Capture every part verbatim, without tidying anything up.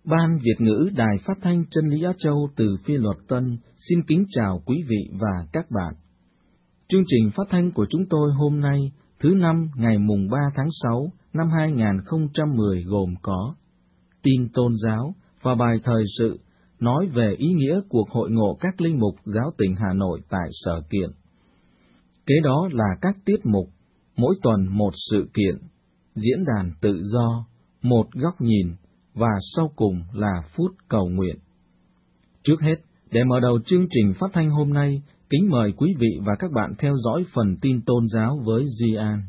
Ban Việt ngữ Đài Phát thanh Chân lý Á Châu từ Phi Luật Tân xin kính chào quý vị và các bạn. Chương trình phát thanh của chúng tôi hôm nay, thứ năm ngày mùng ba tháng sáu năm hai nghìn không trăm mười gồm có tin tôn giáo và bài thời sự nói về ý nghĩa cuộc hội ngộ các linh mục giáo tỉnh Hà Nội tại Sở Kiện. Kế đó là các tiết mục, mỗi tuần một sự kiện, diễn đàn tự do, một góc nhìn, và sau cùng là phút cầu nguyện. Trước hết, để mở đầu chương trình phát thanh hôm nay, kính mời quý vị và các bạn theo dõi phần tin tôn giáo với Duy An.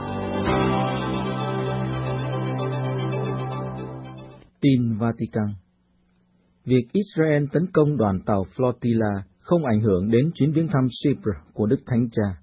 Tin Vatican. Việc Israel tấn công đoàn tàu Flotilla không ảnh hưởng đến chuyến viếng thăm Chypre của Đức Thánh Cha.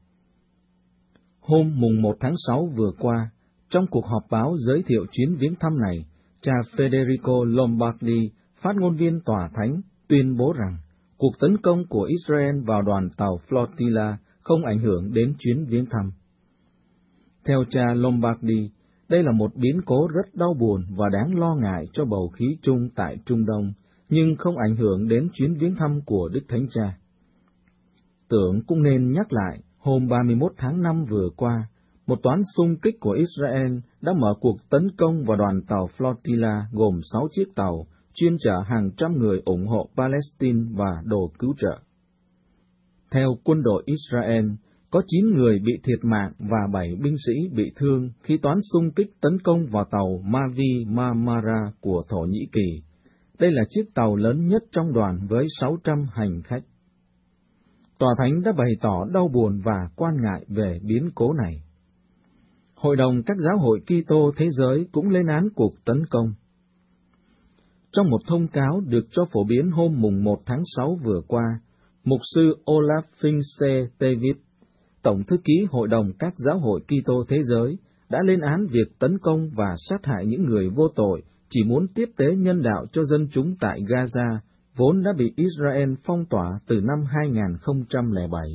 Hôm mùng một tháng sáu vừa qua, trong cuộc họp báo giới thiệu chuyến viếng thăm này, cha Federico Lombardi, phát ngôn viên Tòa Thánh, tuyên bố rằng cuộc tấn công của Israel vào đoàn tàu Flotilla không ảnh hưởng đến chuyến viếng thăm. Theo cha Lombardi, đây là một biến cố rất đau buồn và đáng lo ngại cho bầu khí chung tại Trung Đông, nhưng không ảnh hưởng đến chuyến viếng thăm của Đức Thánh Cha. Tưởng cũng nên nhắc lại, hôm ba mươi mốt tháng năm vừa qua, một toán xung kích của Israel đã mở cuộc tấn công vào đoàn tàu Flotilla gồm sáu chiếc tàu, chuyên chở hàng trăm người ủng hộ Palestine và đồ cứu trợ. Theo quân đội Israel, có chín người bị thiệt mạng và bảy binh sĩ bị thương khi toán xung kích tấn công vào tàu Mavi Marmara của Thổ Nhĩ Kỳ. Đây là chiếc tàu lớn nhất trong đoàn với sáu trăm hành khách. Tòa Thánh đã bày tỏ đau buồn và quan ngại về biến cố này. Hội đồng các giáo hội Kitô thế giới cũng lên án cuộc tấn công. Trong một thông cáo được cho phổ biến hôm mùng một tháng sáu vừa qua, mục sư Olaf Finse David, tổng thư ký Hội đồng các giáo hội Kitô thế giới, đã lên án việc tấn công và sát hại những người vô tội chỉ muốn tiếp tế nhân đạo cho dân chúng tại Gaza, vốn đã bị Israel phong tỏa từ năm hai nghìn không trăm lẻ bảy.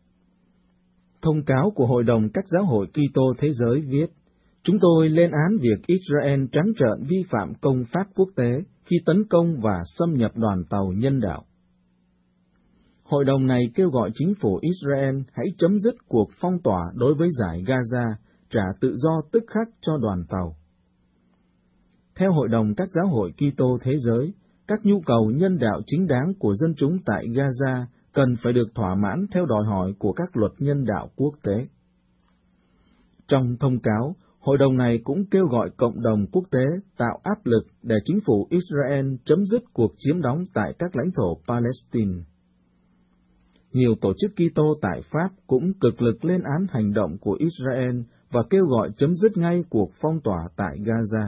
Thông cáo của Hội đồng các giáo hội Kitô thế giới viết: Chúng tôi lên án việc Israel trắng trợn vi phạm công pháp quốc tế khi tấn công và xâm nhập đoàn tàu nhân đạo. Hội đồng này kêu gọi chính phủ Israel hãy chấm dứt cuộc phong tỏa đối với dải Gaza, trả tự do tức khắc cho đoàn tàu. Theo Hội đồng các giáo hội Kitô thế giới, các nhu cầu nhân đạo chính đáng của dân chúng tại Gaza cần phải được thỏa mãn theo đòi hỏi của các luật nhân đạo quốc tế. Trong thông cáo, hội đồng này cũng kêu gọi cộng đồng quốc tế tạo áp lực để chính phủ Israel chấm dứt cuộc chiếm đóng tại các lãnh thổ Palestine. Nhiều tổ chức Kitô tại Pháp cũng cực lực lên án hành động của Israel và kêu gọi chấm dứt ngay cuộc phong tỏa tại Gaza.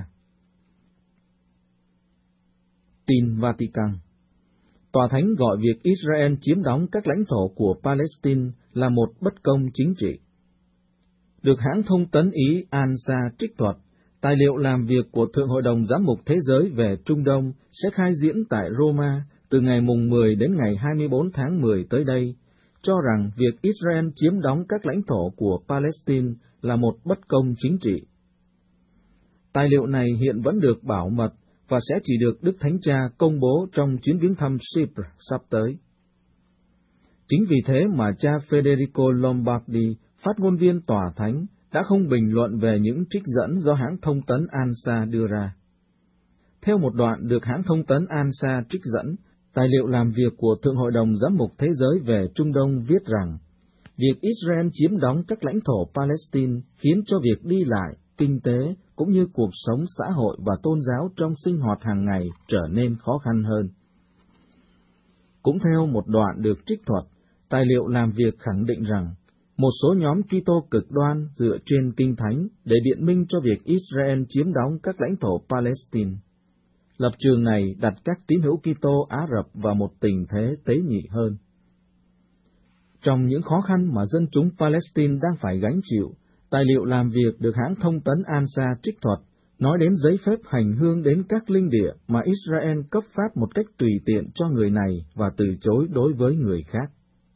Tin Vatican. Tòa Thánh gọi việc Israel chiếm đóng các lãnh thổ của Palestine là một bất công chính trị. Được hãng thông tấn Ý An-Sa trích thuật, tài liệu làm việc của Thượng Hội đồng Giám mục Thế giới về Trung Đông sẽ khai diễn tại Roma từ ngày mùng mười đến ngày hai mươi bốn tháng mười tới đây, cho rằng việc Israel chiếm đóng các lãnh thổ của Palestine là một bất công chính trị. Tài liệu này hiện vẫn được bảo mật và sẽ chỉ được Đức Thánh Cha công bố trong chuyến viếng thăm Chypre sắp tới. Chính vì thế mà cha Federico Lombardi, phát ngôn viên Tòa Thánh, đã không bình luận về những trích dẫn do hãng thông tấn An-Sa đưa ra. Theo một đoạn được hãng thông tấn An-Sa trích dẫn, tài liệu làm việc của Thượng Hội đồng Giám mục Thế giới về Trung Đông viết rằng, việc Israel chiếm đóng các lãnh thổ Palestine khiến cho việc đi lại, kinh tế, cũng như cuộc sống xã hội và tôn giáo trong sinh hoạt hàng ngày trở nên khó khăn hơn. Cũng theo một đoạn được trích thuật, tài liệu làm việc khẳng định rằng, một số nhóm Kitô cực đoan dựa trên Kinh Thánh để biện minh cho việc Israel chiếm đóng các lãnh thổ Palestine. Lập trường này đặt các tín hữu Kitô Ả Rập vào một tình thế tế nhị hơn. Trong những khó khăn mà dân chúng Palestine đang phải gánh chịu, tài liệu làm việc được hãng thông tấn An-Sa trích thuật nói đến giấy phép hành hương đến các linh địa mà Israel cấp phát một cách tùy tiện cho người này và từ chối đối với người khác.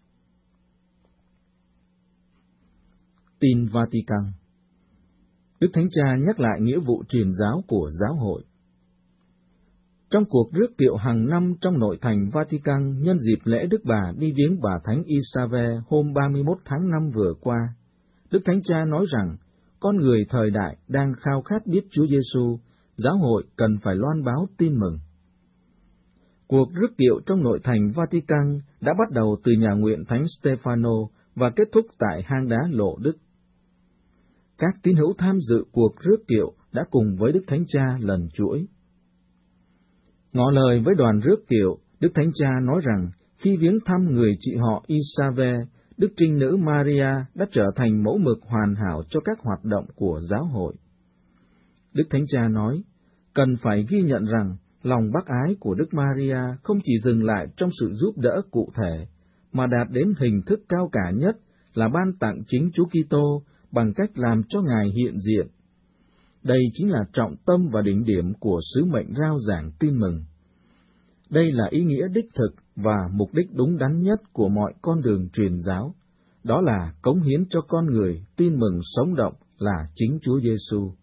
Tin Vatican. Đức Thánh Cha nhắc lại nghĩa vụ truyền giáo của giáo hội. Trong cuộc rước kiệu hàng năm trong nội thành Vatican nhân dịp lễ Đức Bà đi viếng bà Thánh Isabel hôm ba mươi mốt tháng năm vừa qua, Đức Thánh Cha nói rằng, con người thời đại đang khao khát biết Chúa Giêsu, giáo hội cần phải loan báo tin mừng. Cuộc rước kiệu trong nội thành Vatican đã bắt đầu từ nhà nguyện Thánh Stefano và kết thúc tại hang đá Lộ Đức. Các tín hữu tham dự cuộc rước kiệu đã cùng với Đức Thánh Cha lần chuỗi. Ngỏ lời với đoàn rước kiệu, Đức Thánh Cha nói rằng khi viếng thăm người chị họ Isabel, Đức Trinh Nữ Maria đã trở thành mẫu mực hoàn hảo cho các hoạt động của giáo hội. Đức Thánh Cha nói, cần phải ghi nhận rằng lòng bác ái của Đức Maria không chỉ dừng lại trong sự giúp đỡ cụ thể, mà đạt đến hình thức cao cả nhất là ban tặng chính Chúa Kitô bằng cách làm cho Ngài hiện diện. Đây chính là trọng tâm và đỉnh điểm của sứ mệnh rao giảng tin mừng. Đây là ý nghĩa đích thực và mục đích đúng đắn nhất của mọi con đường truyền giáo, đó là cống hiến cho con người tin mừng sống động là chính Chúa Giêsu.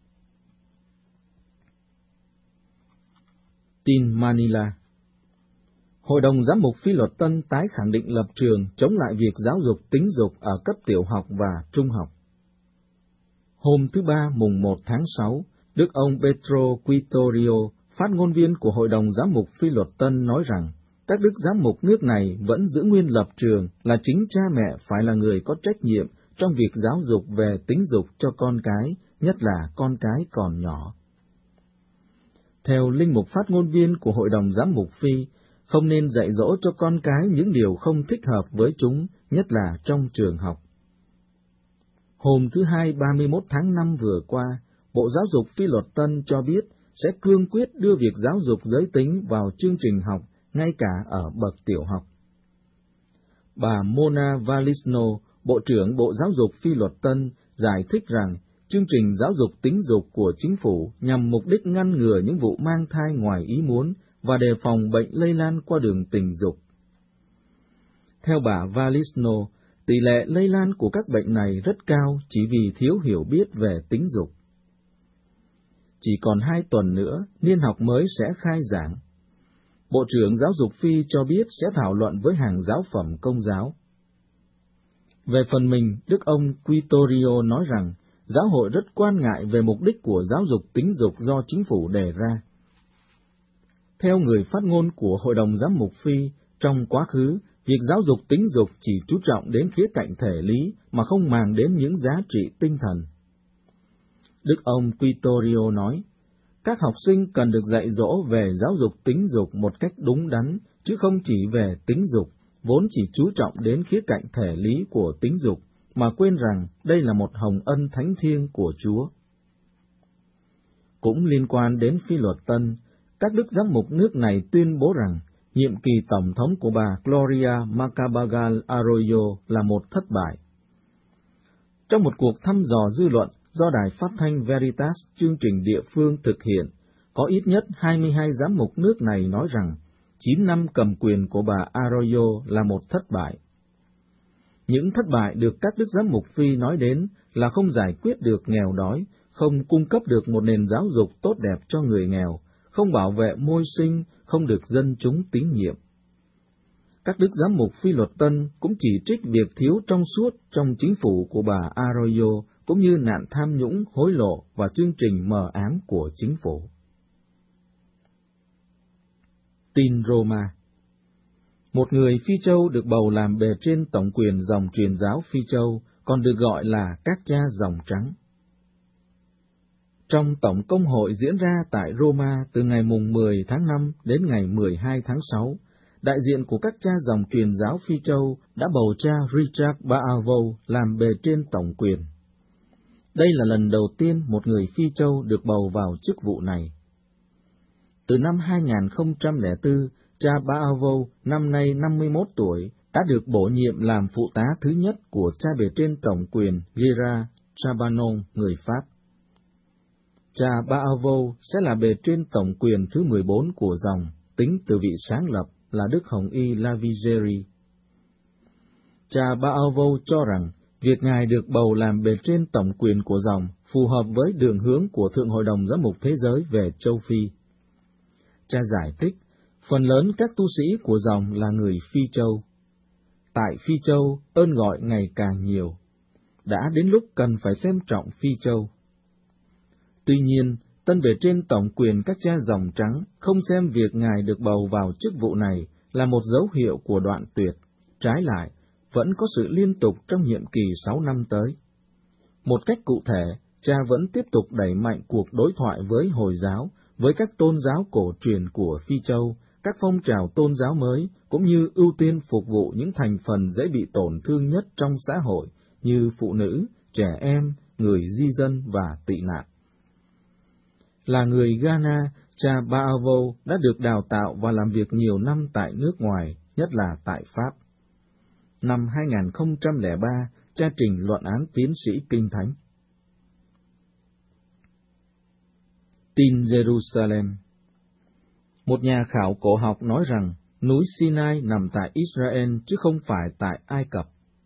Tin Manila. Hội đồng Giám mục Phi Luật Tân tái khẳng định lập trường chống lại việc giáo dục tính dục ở cấp tiểu học và trung học. Hôm thứ Ba mùng một tháng sáu, Đức ông Petro Quitorio, phát ngôn viên của Hội đồng Giám mục Phi Luật Tân nói rằng, các đức giám mục nước này vẫn giữ nguyên lập trường là chính cha mẹ phải là người có trách nhiệm trong việc giáo dục về tính dục cho con cái, nhất là con cái còn nhỏ. Theo linh mục phát ngôn viên của Hội đồng Giám mục Phi, không nên dạy dỗ cho con cái những điều không thích hợp với chúng, nhất là trong trường học. Hôm thứ Hai ba mươi mốt tháng năm vừa qua, Bộ Giáo dục Phi Luật Tân cho biết sẽ cương quyết đưa việc giáo dục giới tính vào chương trình học, ngay cả ở bậc tiểu học. Bà Mona Valisno, Bộ trưởng Bộ Giáo dục Phi Luật Tân, giải thích rằng chương trình giáo dục tính dục của chính phủ nhằm mục đích ngăn ngừa những vụ mang thai ngoài ý muốn và đề phòng bệnh lây lan qua đường tình dục. Theo bà Valisno, tỷ lệ lây lan của các bệnh này rất cao chỉ vì thiếu hiểu biết về tính dục. Chỉ còn hai tuần nữa, niên học mới sẽ khai giảng. Bộ trưởng Giáo dục Phi cho biết sẽ thảo luận với hàng giáo phẩm công giáo. Về phần mình, Đức ông Quitorio nói rằng, giáo hội rất quan ngại về mục đích của giáo dục tính dục do chính phủ đề ra. Theo người phát ngôn của Hội đồng Giám mục Phi, trong quá khứ, việc giáo dục tính dục chỉ chú trọng đến khía cạnh thể lý mà không màng đến những giá trị tinh thần. Đức ông Quitorio nói, các học sinh cần được dạy dỗ về giáo dục tính dục một cách đúng đắn, chứ không chỉ về tính dục, vốn chỉ chú trọng đến khía cạnh thể lý của tính dục, mà quên rằng đây là một hồng ân thánh thiêng của Chúa. Cũng liên quan đến Phi Luật Tân, các đức giám mục nước này tuyên bố rằng nhiệm kỳ tổng thống của bà Gloria Macapagal Arroyo là một thất bại. Trong một cuộc thăm dò dư luận do đài phát thanh Veritas chương trình địa phương thực hiện, có ít nhất hai mươi hai giám mục nước này nói rằng chín năm cầm quyền của bà Arroyo là một thất bại. Những thất bại được các đức giám mục Phi nói đến là không giải quyết được nghèo đói, không cung cấp được một nền giáo dục tốt đẹp cho người nghèo, không bảo vệ môi sinh, không được dân chúng tín nhiệm. Các đức giám mục Phi Luật Tân cũng chỉ trích việc thiếu trong suốt trong chính phủ của bà Arroyo, cũng như nạn tham nhũng, hối lộ và chương trình mờ ám của chính phủ. Tin Roma. Một người Phi Châu được bầu làm bề trên tổng quyền dòng truyền giáo Phi Châu, còn được gọi là các cha dòng trắng. Trong tổng công hội diễn ra tại Roma từ ngày mùng mười tháng năm đến ngày mười hai tháng sáu, đại diện của các cha dòng truyền giáo Phi Châu đã bầu cha Richard Baavo làm bề trên tổng quyền. Đây là lần đầu tiên một người Phi Châu được bầu vào chức vụ này. Từ năm hai nghìn không trăm lẻ bốn, cha Baavo, năm nay năm mươi mốt tuổi, đã được bổ nhiệm làm phụ tá thứ nhất của cha bề trên tổng quyền Gérard Chabanon, người Pháp. Cha Baavo sẽ là bề trên tổng quyền thứ mười bốn của dòng, tính từ vị sáng lập là Đức Hồng Y Lavigeri. Cha Baavo cho rằng việc Ngài được bầu làm bề trên tổng quyền của dòng phù hợp với đường hướng của Thượng Hội đồng Giám mục Thế giới về châu Phi. cha giải thích, phần lớn các tu sĩ của dòng là người Phi Châu. Tại Phi Châu, ơn gọi ngày càng nhiều. Đã đến lúc cần phải xem trọng Phi Châu. Tuy nhiên, tân bề trên tổng quyền các cha dòng trắng không xem việc ngài được bầu vào chức vụ này là một dấu hiệu của đoạn tuyệt. Trái lại, vẫn có sự liên tục trong nhiệm kỳ sáu năm tới. Một cách cụ thể, cha vẫn tiếp tục đẩy mạnh cuộc đối thoại với Hồi giáo, với các tôn giáo cổ truyền của Phi Châu, các phong trào tôn giáo mới, cũng như ưu tiên phục vụ những thành phần dễ bị tổn thương nhất trong xã hội, như phụ nữ, trẻ em, người di dân và tị nạn. Là người Ghana, cha Baavo đã được đào tạo và làm việc nhiều năm tại nước ngoài, nhất là tại Pháp. Năm hai nghìn không trăm lẻ ba, cha trình luận án tiến sĩ Kinh Thánh. Tin Jerusalem. Một nhà khảo cổ học nói rằng núi Sinai nằm tại Israel chứ không phải tại Ai Cập.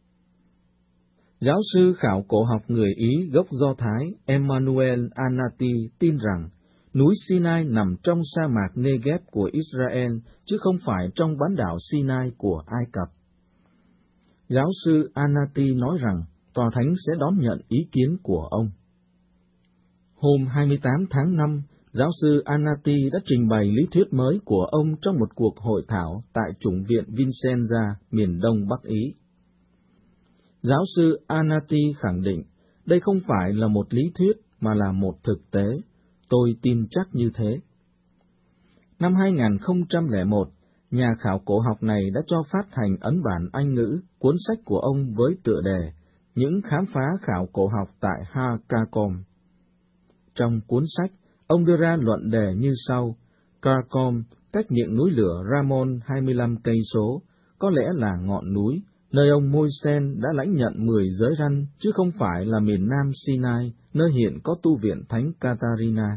Giáo sư khảo cổ học người Ý gốc Do Thái Emmanuel Anati tin rằng núi Sinai nằm trong sa mạc Negev của Israel chứ không phải trong bán đảo Sinai của Ai Cập. Giáo sư Anati nói rằng Tòa Thánh sẽ đón nhận ý kiến của ông. Hôm hai mươi tám tháng năm, giáo sư Anati đã trình bày lý thuyết mới của ông trong một cuộc hội thảo tại Chủng viện Vincenza, miền đông Bắc Ý. Giáo sư Anati khẳng định, đây không phải là một lý thuyết mà là một thực tế, tôi tin chắc như thế. Năm hai nghìn không trăm lẻ một, nhà khảo cổ học này đã cho phát hành ấn bản Anh ngữ cuốn sách của ông với tựa đề Những khám phá khảo cổ học tại Ha Kakom. Trong cuốn sách, ông đưa ra luận đề như sau: Karkom, cách miệng núi lửa Ramon hai mươi lăm cây số, có lẽ là ngọn núi nơi ông Môi-sen đã lãnh nhận mười giới răn, chứ không phải là miền nam Sinai, nơi hiện có tu viện Thánh Catarina.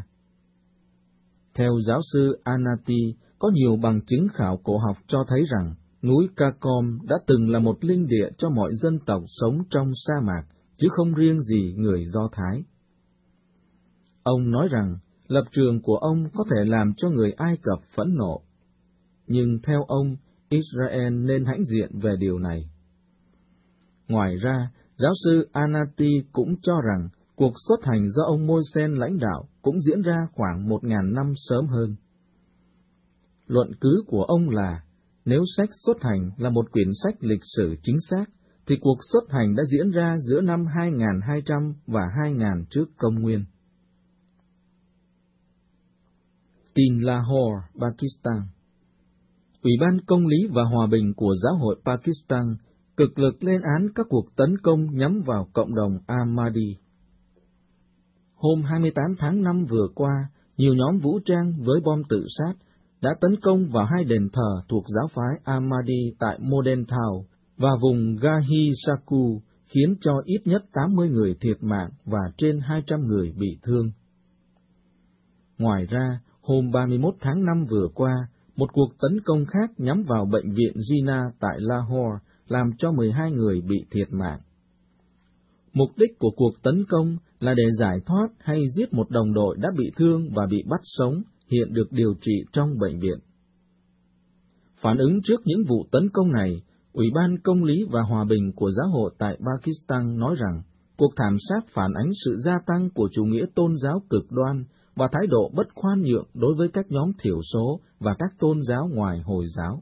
Theo giáo sư Anati, có nhiều bằng chứng khảo cổ học cho thấy rằng núi Karkom đã từng là một linh địa cho mọi dân tộc sống trong sa mạc, chứ không riêng gì người Do Thái. Ông nói rằng lập trường của ông có thể làm cho người Ai Cập phẫn nộ, nhưng theo ông, Israel nên hãnh diện về điều này. Ngoài ra, giáo sư Anati cũng cho rằng cuộc xuất hành do ông Môi-sen lãnh đạo cũng diễn ra khoảng một ngàn năm sớm hơn. Luận cứ của ông là, nếu sách xuất hành là một quyển sách lịch sử chính xác, thì cuộc xuất hành đã diễn ra giữa năm hai nghìn hai trăm và hai nghìn trước công nguyên. Tin Lahore, Pakistan. Ủy ban Công lý và Hòa bình của Giáo hội Pakistan cực lực lên án các cuộc tấn công nhắm vào cộng đồng Ahmadi. Hôm hai mươi tám tháng năm vừa qua, nhiều nhóm vũ trang với bom tự sát đã tấn công vào hai đền thờ thuộc giáo phái Ahmadi tại Modern Town và vùng Gahi-Saku, khiến cho ít nhất tám mươi người thiệt mạng và trên hai trăm người bị thương. Ngoài ra, hôm ba mươi mốt tháng năm vừa qua, một cuộc tấn công khác nhắm vào bệnh viện Jinnah tại Lahore, làm cho mười hai người bị thiệt mạng. Mục đích của cuộc tấn công là để giải thoát hay giết một đồng đội đã bị thương và bị bắt sống, hiện được điều trị trong bệnh viện. Phản ứng trước những vụ tấn công này, Ủy ban Công lý và Hòa bình của Giáo hội tại Pakistan nói rằng cuộc thảm sát phản ánh sự gia tăng của chủ nghĩa tôn giáo cực đoan và thái độ bất khoan nhượng đối với các nhóm thiểu số và các tôn giáo ngoài Hồi giáo.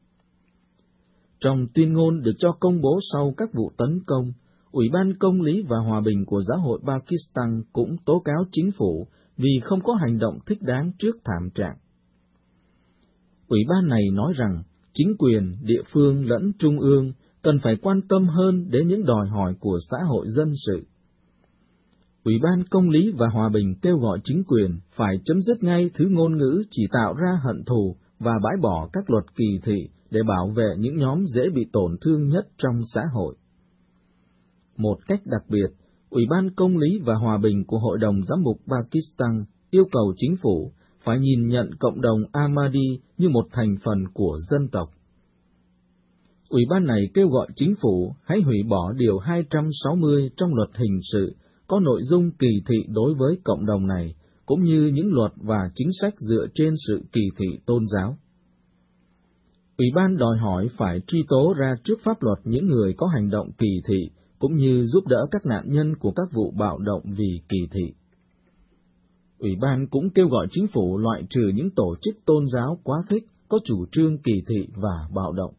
Trong tuyên ngôn được cho công bố sau các vụ tấn công, Ủy ban Công lý và Hòa bình của Giáo hội Pakistan cũng tố cáo chính phủ vì không có hành động thích đáng trước thảm trạng. Ủy ban này nói rằng chính quyền, địa phương lẫn trung ương cần phải quan tâm hơn đến những đòi hỏi của xã hội dân sự. Ủy ban Công lý và Hòa bình kêu gọi chính quyền phải chấm dứt ngay thứ ngôn ngữ chỉ tạo ra hận thù và bãi bỏ các luật kỳ thị để bảo vệ những nhóm dễ bị tổn thương nhất trong xã hội. Một cách đặc biệt, Ủy ban Công lý và Hòa bình của Hội đồng Giám mục Pakistan yêu cầu chính phủ phải nhìn nhận cộng đồng Ahmadi như một thành phần của dân tộc. Ủy ban này kêu gọi chính phủ hãy hủy bỏ điều hai trăm sáu mươi trong luật hình sự có nội dung kỳ thị đối với cộng đồng này, cũng như những luật và chính sách dựa trên sự kỳ thị tôn giáo. Ủy ban đòi hỏi phải truy tố ra trước pháp luật những người có hành động kỳ thị, cũng như giúp đỡ các nạn nhân của các vụ bạo động vì kỳ thị. Ủy ban cũng kêu gọi chính phủ loại trừ những tổ chức tôn giáo quá khích có chủ trương kỳ thị và bạo động.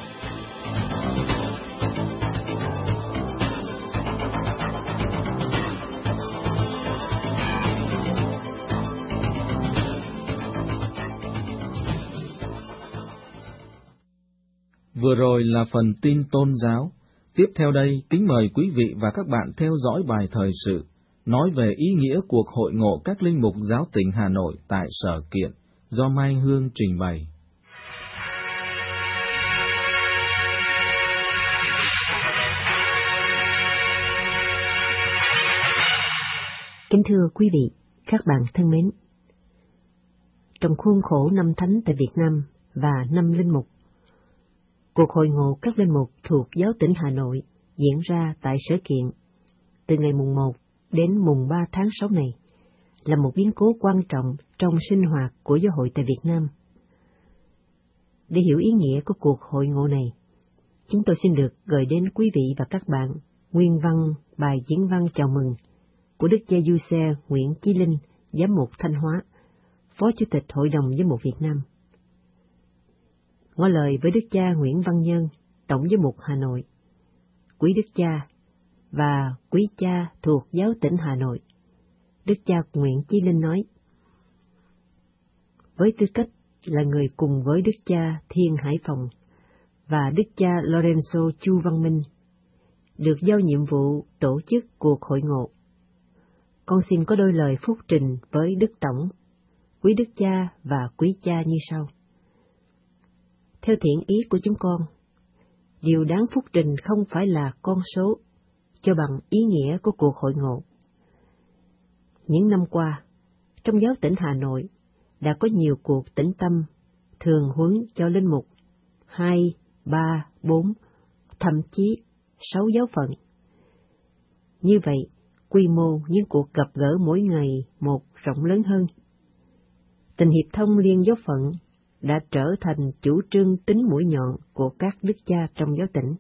Vừa rồi là phần tin tôn giáo. Tiếp theo đây, kính mời quý vị và các bạn theo dõi bài thời sự, nói về ý nghĩa cuộc hội ngộ các linh mục giáo tỉnh Hà Nội tại Sở Kiện, do Mai Hương trình bày. Kính thưa quý vị, các bạn thân mến, trong khuôn khổ năm Thánh tại Việt Nam và năm Linh Mục, cuộc hội ngộ các linh mục thuộc giáo tỉnh Hà Nội diễn ra tại Sở Kiện từ ngày mùng một đến mùng ba tháng sáu này là một biến cố quan trọng trong sinh hoạt của giáo hội tại Việt Nam. Để hiểu ý nghĩa của cuộc hội ngộ này, chúng tôi xin được gửi đến quý vị và các bạn nguyên văn bài diễn văn chào mừng của Đức cha Giuse Nguyễn Chí Linh, Giám mục Thanh Hóa, Phó Chủ tịch Hội đồng Giám mục Việt Nam. Ngỏ lời với Đức cha Nguyễn Văn Nhân, Tổng giám mục Hà Nội, quý Đức cha và quý cha thuộc giáo tỉnh Hà Nội, Đức cha Nguyễn Chí Linh nói: với tư cách là người cùng với Đức cha Thiên Hải Phòng và Đức cha Lorenzo Chu Văn Minh, được giao nhiệm vụ tổ chức cuộc hội ngộ, con xin có đôi lời phúc trình với Đức Tổng, quý Đức cha và quý cha như sau. Theo thiện ý của chúng con, điều đáng phúc trình không phải là con số, cho bằng ý nghĩa của cuộc hội ngộ. Những năm qua, trong giáo tỉnh Hà Nội đã có nhiều cuộc tĩnh tâm, thường huấn cho linh mục, hai, ba, bốn, thậm chí sáu giáo phận. Như vậy, quy mô những cuộc gặp gỡ mỗi ngày một rộng lớn hơn. Tình hiệp thông liên giáo phận đã trở thành chủ trương tính mũi nhọn của các đức cha trong giáo tỉnh.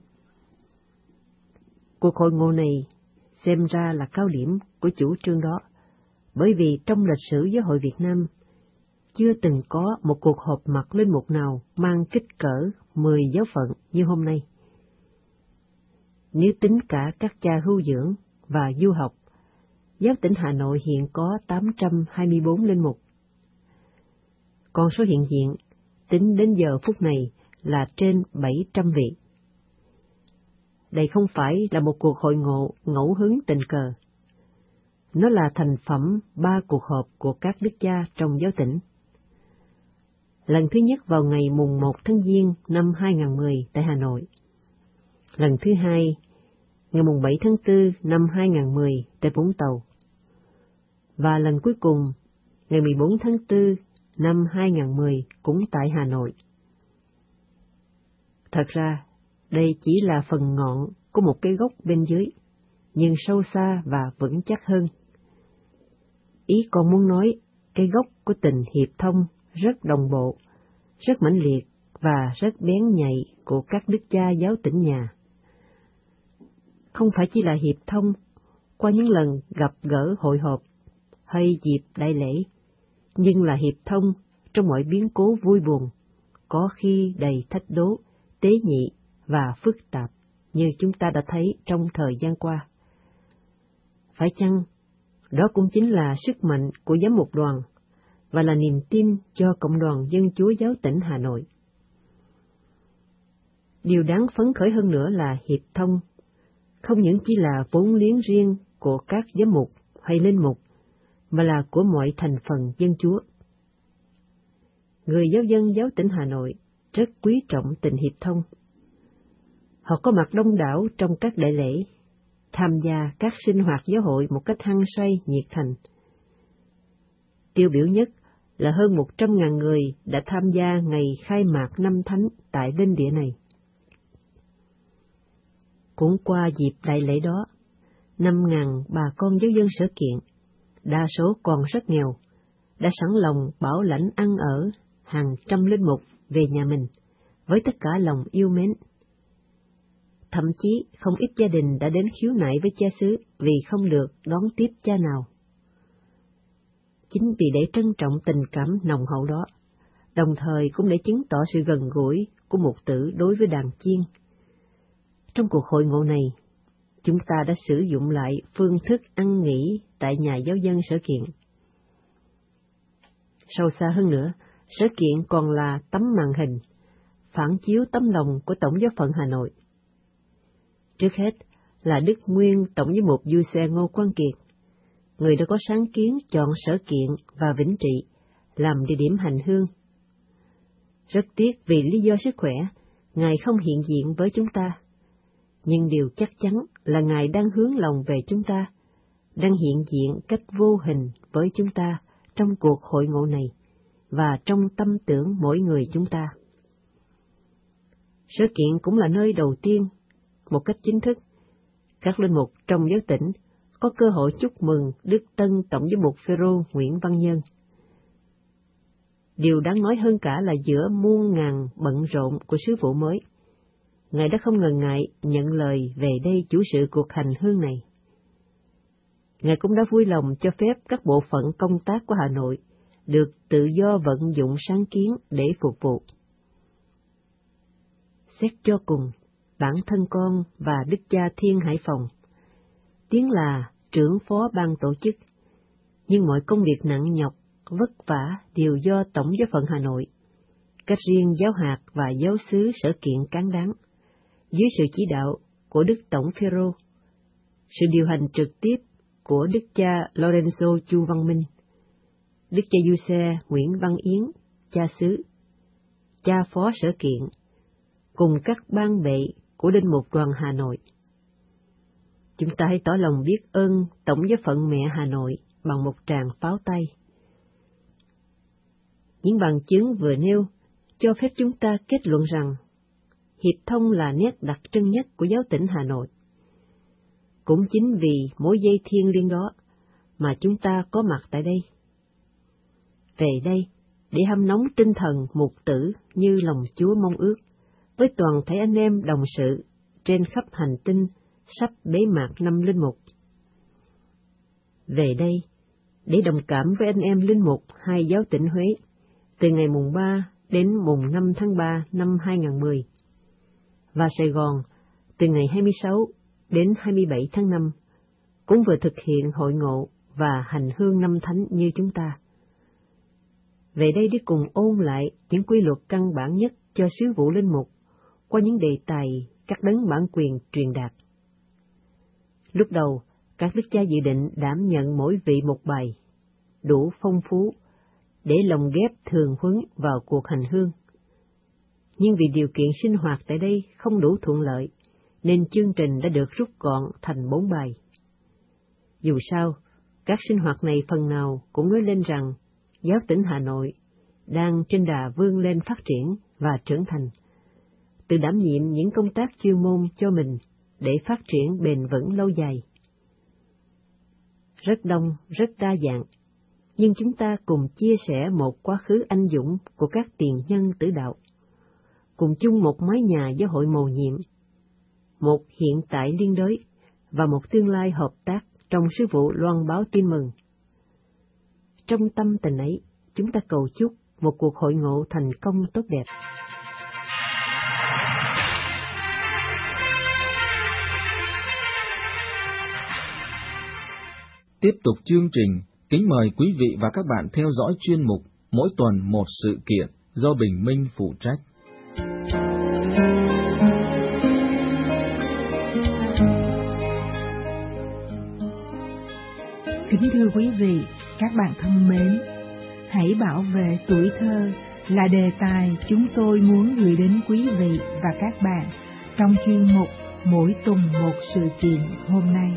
Cuộc hội ngộ này xem ra là cao điểm của chủ trương đó, bởi vì trong lịch sử giáo hội Việt Nam chưa từng có một cuộc họp mặt linh mục nào mang kích cỡ mười giáo phận như hôm nay. Nếu tính cả các cha hưu dưỡng và du học, giáo tỉnh Hà Nội hiện có tám trăm hai mươi bốn linh mục. Con số hiện diện tính đến giờ phút này là trên bảy trăm vị. Đây không phải là một cuộc hội ngộ ngẫu hứng tình cờ. Nó là thành phẩm ba cuộc họp của các đức cha trong giáo tỉnh. Lần thứ nhất vào ngày mùng một tháng Giêng năm hai nghìn không trăm mười tại Hà Nội. Lần thứ hai, ngày mùng bảy tháng tư năm hai nghìn không trăm mười tại Vũng Tàu. Và lần cuối cùng, ngày mười bốn tháng tư năm hai nghìn không trăm mười cũng tại Hà Nội. Thật ra, đây chỉ là phần ngọn của một cái gốc bên dưới, nhưng sâu xa và vững chắc hơn. Ý con muốn nói, cái gốc của tình hiệp thông rất đồng bộ, rất mãnh liệt và rất bén nhạy của các đức cha giáo tỉnh nhà. Không phải chỉ là hiệp thông qua những lần gặp gỡ hội họp hay dịp đại lễ, nhưng là hiệp thông trong mọi biến cố vui buồn, có khi đầy thách đố, tế nhị và phức tạp như chúng ta đã thấy trong thời gian qua. Phải chăng, đó cũng chính là sức mạnh của giám mục đoàn và là niềm tin cho Cộng đoàn Dân Chúa giáo tỉnh Hà Nội. Điều đáng phấn khởi hơn nữa là hiệp thông không những chỉ là vốn liếng riêng của các giám mục hay linh mục, mà là của mọi thành phần dân Chúa. Người giáo dân giáo tỉnh Hà Nội rất quý trọng tình hiệp thông. Họ có mặt đông đảo trong các đại lễ, tham gia các sinh hoạt giáo hội một cách hăng say, nhiệt thành. Tiêu biểu nhất là hơn một trăm ngàn người đã tham gia ngày khai mạc năm Thánh tại linh địa này. Cũng qua dịp đại lễ đó, năm ngàn bà con giáo dân Sở Kiện, đa số còn rất nghèo, đã sẵn lòng bảo lãnh ăn ở hàng trăm linh mục về nhà mình, với tất cả lòng yêu mến. Thậm chí không ít gia đình đã đến khiếu nại với cha xứ vì không được đón tiếp cha nào. Chính vì để trân trọng tình cảm nồng hậu đó, đồng thời cũng để chứng tỏ sự gần gũi của mục tử đối với đàn chiên. Trong cuộc hội ngộ này, chúng ta đã sử dụng lại phương thức ăn nghỉ tại nhà giáo dân Sở Kiện. Sâu xa hơn nữa, Sở Kiện còn là tấm màn hình, phản chiếu tấm lòng của Tổng giáo phận Hà Nội. Trước hết là Đức Nguyên Tổng giám mục Du Xe Ngô Quang Kiệt, người đã có sáng kiến chọn Sở Kiện và Vĩnh Trị làm địa điểm hành hương. Rất tiếc vì lý do sức khỏe, Ngài không hiện diện với chúng ta, nhưng điều chắc chắn là Ngài đang hướng lòng về chúng ta, đang hiện diện cách vô hình với chúng ta trong cuộc hội ngộ này và trong tâm tưởng mỗi người chúng ta. Sở Kiện cũng là nơi đầu tiên, một cách chính thức, các linh mục trong giáo tỉnh có cơ hội chúc mừng Đức Tân Tổng giám mục Phêrô Nguyễn Văn Nhân. Điều đáng nói hơn cả là giữa muôn ngàn bận rộn của sứ vụ mới, Ngài đã không ngần ngại nhận lời về đây chủ sự cuộc hành hương này. Ngài cũng đã vui lòng cho phép các bộ phận công tác của Hà Nội được tự do vận dụng sáng kiến để phục vụ. Xét cho cùng, bản thân con và Đức cha Thiên Hải Phòng, tiếng là trưởng phó ban tổ chức, nhưng mọi công việc nặng nhọc, vất vả đều do Tổng giáo phận Hà Nội, cách riêng giáo hạt và giáo xứ Sở Kiện cán đáng, dưới sự chỉ đạo của Đức Tổng Phêrô, sự điều hành trực tiếp của Đức cha Lorenzo Chu Văn Minh, Đức cha Giuse Nguyễn Văn Yến, cha xứ, cha phó Sở Kiện, cùng các ban bệ của linh mục đoàn Hà Nội. Chúng ta hãy tỏ lòng biết ơn Tổng giáo phận mẹ Hà Nội bằng một tràng pháo tay. Những bằng chứng vừa nêu cho phép chúng ta kết luận rằng hiệp thông là nét đặc trưng nhất của giáo tỉnh Hà Nội. Cũng chính vì mối dây thiêng liêng đó mà chúng ta có mặt tại đây. Về đây để hâm nóng tinh thần mục tử như lòng Chúa mong ước, với toàn thể anh em đồng sự trên khắp hành tinh sắp bế mạc năm linh mục. Về đây để đồng cảm với anh em linh mục hai giáo tỉnh Huế từ ngày mùng ba đến mùng năm tháng ba năm hai nghìn không trăm mười, và Sài Gòn từ ngày hai mươi sáu đến hai mươi bảy tháng năm, cũng vừa thực hiện hội ngộ và hành hương năm thánh như chúng ta. Về đây để cùng ôn lại những quy luật căn bản nhất cho sứ vụ linh mục qua những đề tài các đấng bản quyền truyền đạt. Lúc đầu, các đức cha dự định đảm nhận mỗi vị một bài, đủ phong phú, để lồng ghép thường huấn vào cuộc hành hương. Nhưng vì điều kiện sinh hoạt tại đây không đủ thuận lợi, nên chương trình đã được rút gọn thành bốn bài. Dù sao, các sinh hoạt này phần nào cũng nói lên rằng giáo tỉnh Hà Nội đang trên đà vươn lên phát triển và trưởng thành, tự đảm nhiệm những công tác chuyên môn cho mình để phát triển bền vững lâu dài. Rất đông, rất đa dạng, nhưng chúng ta cùng chia sẻ một quá khứ anh dũng của các tiền nhân tử đạo, cùng chung một mái nhà giáo hội mầu nhiệm, một hiện tại liên đới và một tương lai hợp tác trong sứ vụ loan báo tin mừng. Trong tâm tình ấy, chúng ta cầu chúc một cuộc hội ngộ thành công tốt đẹp. Tiếp tục chương trình, kính mời quý vị và các bạn theo dõi chuyên mục Mỗi tuần một sự kiện do Bình Minh phụ trách. Kính thưa quý vị, các bạn thân mến, hãy bảo vệ tuổi thơ là đề tài chúng tôi muốn gửi đến quý vị và các bạn trong chuyên mục Mỗi tuần một sự kiện hôm nay.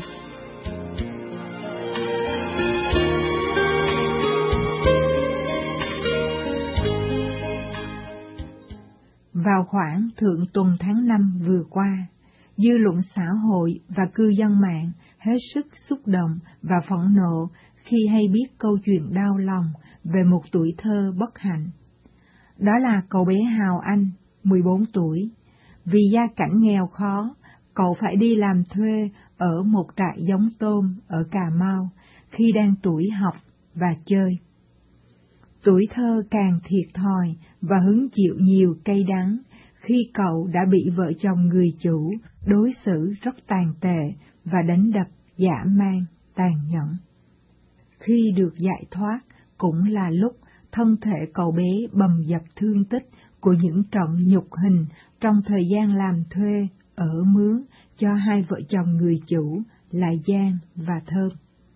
Vào khoảng thượng tuần tháng năm vừa qua, dư luận xã hội và cư dân mạng hết sức xúc động và phẫn nộ khi hay biết câu chuyện đau lòng về một tuổi thơ bất hạnh. Đó là cậu bé Hào Anh, mười bốn tuổi. Vì gia cảnh nghèo khó, cậu phải đi làm thuê ở một trại giống tôm ở Cà Mau khi đang tuổi học và chơi. Tuổi thơ càng thiệt thòi và hứng chịu nhiều cay đắng khi cậu đã bị vợ chồng người chủ đối xử rất tàn tệ và đánh đập dã man, tàn nhẫn. Khi được giải thoát cũng là lúc thân thể cậu bé bầm dập thương tích của những trận nhục hình trong thời gian làm thuê ở mướn cho hai vợ chồng người chủ là Giang và Thơm.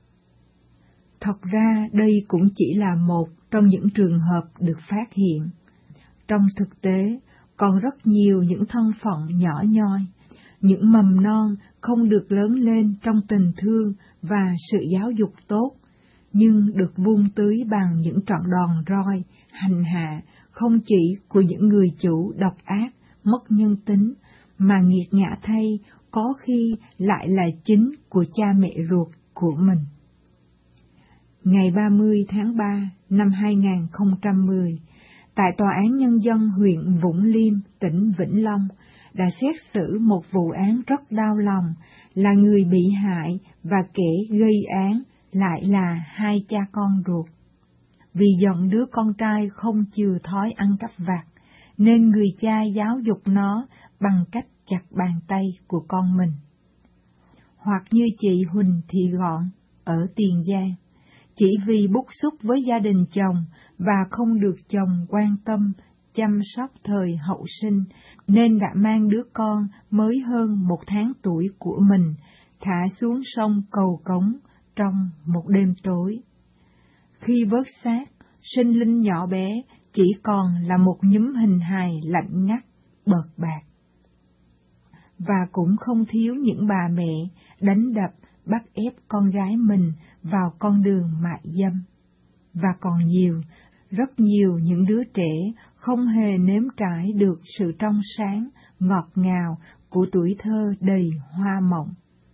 Thật ra đây cũng chỉ là một trong những trường hợp được phát hiện. Trong thực tế, còn rất nhiều những thân phận nhỏ nhoi, những mầm non không được lớn lên trong tình thương và sự giáo dục tốt, nhưng được vun tưới bằng những trận đòn roi, hành hạ, không chỉ của những người chủ độc ác, mất nhân tính, mà nghiệt ngã thay có khi lại là chính của cha mẹ ruột của mình. Ngày ba mươi tháng ba năm hai nghìn không trăm mười, tại Tòa án Nhân dân huyện Vũng Liêm, tỉnh Vĩnh Long, đã xét xử một vụ án rất đau lòng, là người bị hại và kẻ gây án lại là hai cha con ruột. Vì giận đứa con trai không chừa thói ăn cắp vặt, nên người cha giáo dục nó bằng cách chặt bàn tay của con mình. Hoặc như chị Huỳnh Thị Gọn ở Tiền Giang, chỉ vì bức xúc với gia đình chồng và không được chồng quan tâm, chăm sóc thời hậu sinh, nên đã mang đứa con mới hơn một tháng tuổi của mình thả xuống sông Cầu Cống trong một đêm tối. Khi vớt xác, sinh linh nhỏ bé chỉ còn là một nhúm hình hài lạnh ngắt, bợt bạc. Và cũng không thiếu những bà mẹ đánh đập, bắt ép con gái mình vào con đường mại dâm. Và còn nhiều, rất nhiều những đứa trẻ không hề nếm trải được sự trong sáng, ngọt ngào của tuổi thơ đầy hoa mộng.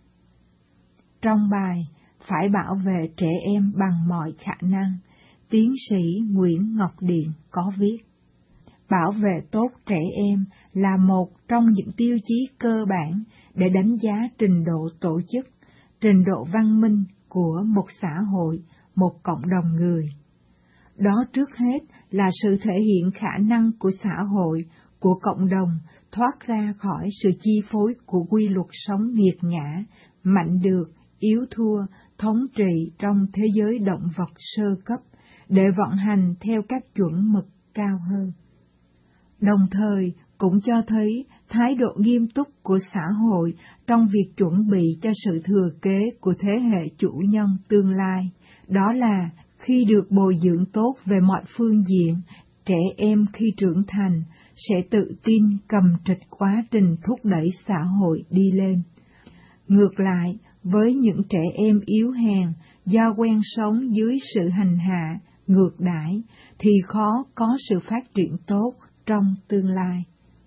Trong bài Phải bảo vệ trẻ em bằng mọi khả năng, tiến sĩ Nguyễn Ngọc Điện có viết: bảo vệ tốt trẻ em là một trong những tiêu chí cơ bản để đánh giá trình độ tổ chức, trình độ văn minh của một xã hội, một cộng đồng người. Đó trước hết là sự thể hiện khả năng của xã hội, của cộng đồng thoát ra khỏi sự chi phối của quy luật sống nghiệt ngã, mạnh được, yếu thua, thống trị trong thế giới động vật sơ cấp, để vận hành theo các chuẩn mực cao hơn. Đồng thời cũng cho thấy thái độ nghiêm túc của xã hội trong việc chuẩn bị cho sự thừa kế của thế hệ chủ nhân tương lai, đó là khi được bồi dưỡng tốt về mọi phương diện, trẻ em khi trưởng thành sẽ tự tin cầm trịch quá trình thúc đẩy xã hội đi lên. Ngược lại, với những trẻ em yếu hèn do quen sống dưới sự hành hạ, ngược đãi, thì khó có sự phát triển tốt trong tương lai.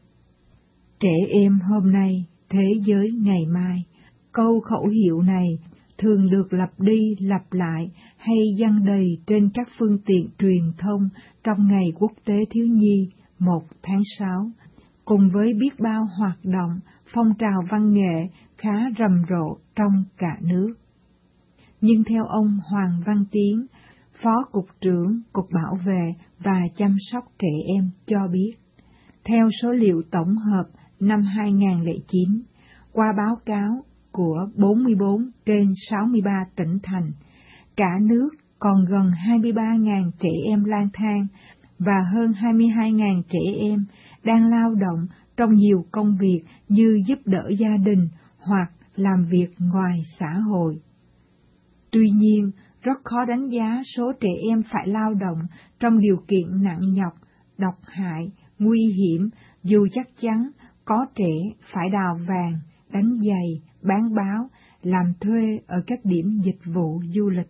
Trẻ em hôm nay, thế giới ngày mai, câu khẩu hiệu này thường được lặp đi lặp lại hay giăng đầy trên các phương tiện truyền thông trong Ngày Quốc tế Thiếu nhi một tháng sáu, cùng với biết bao hoạt động, phong trào văn nghệ khá rầm rộ trong cả nước. Nhưng theo ông Hoàng Văn Tiến, Phó Cục trưởng Cục Bảo vệ và Chăm sóc trẻ em cho biết, theo số liệu tổng hợp năm hai nghìn không trăm lẻ chín, qua báo cáo của bốn mươi bốn trên sáu mươi ba tỉnh thành, cả nước còn gần hai mươi ba nghìn trẻ em lang thang và hơn hai mươi hai nghìn trẻ em đang lao động trong nhiều công việc như giúp đỡ gia đình hoặc làm việc ngoài xã hội. Tuy nhiên, rất khó đánh giá số trẻ em phải lao động trong điều kiện nặng nhọc, độc hại, nguy hiểm, dù chắc chắn có trẻ phải đào vàng, đánh giày, bán báo, làm thuê ở các điểm dịch vụ du lịch.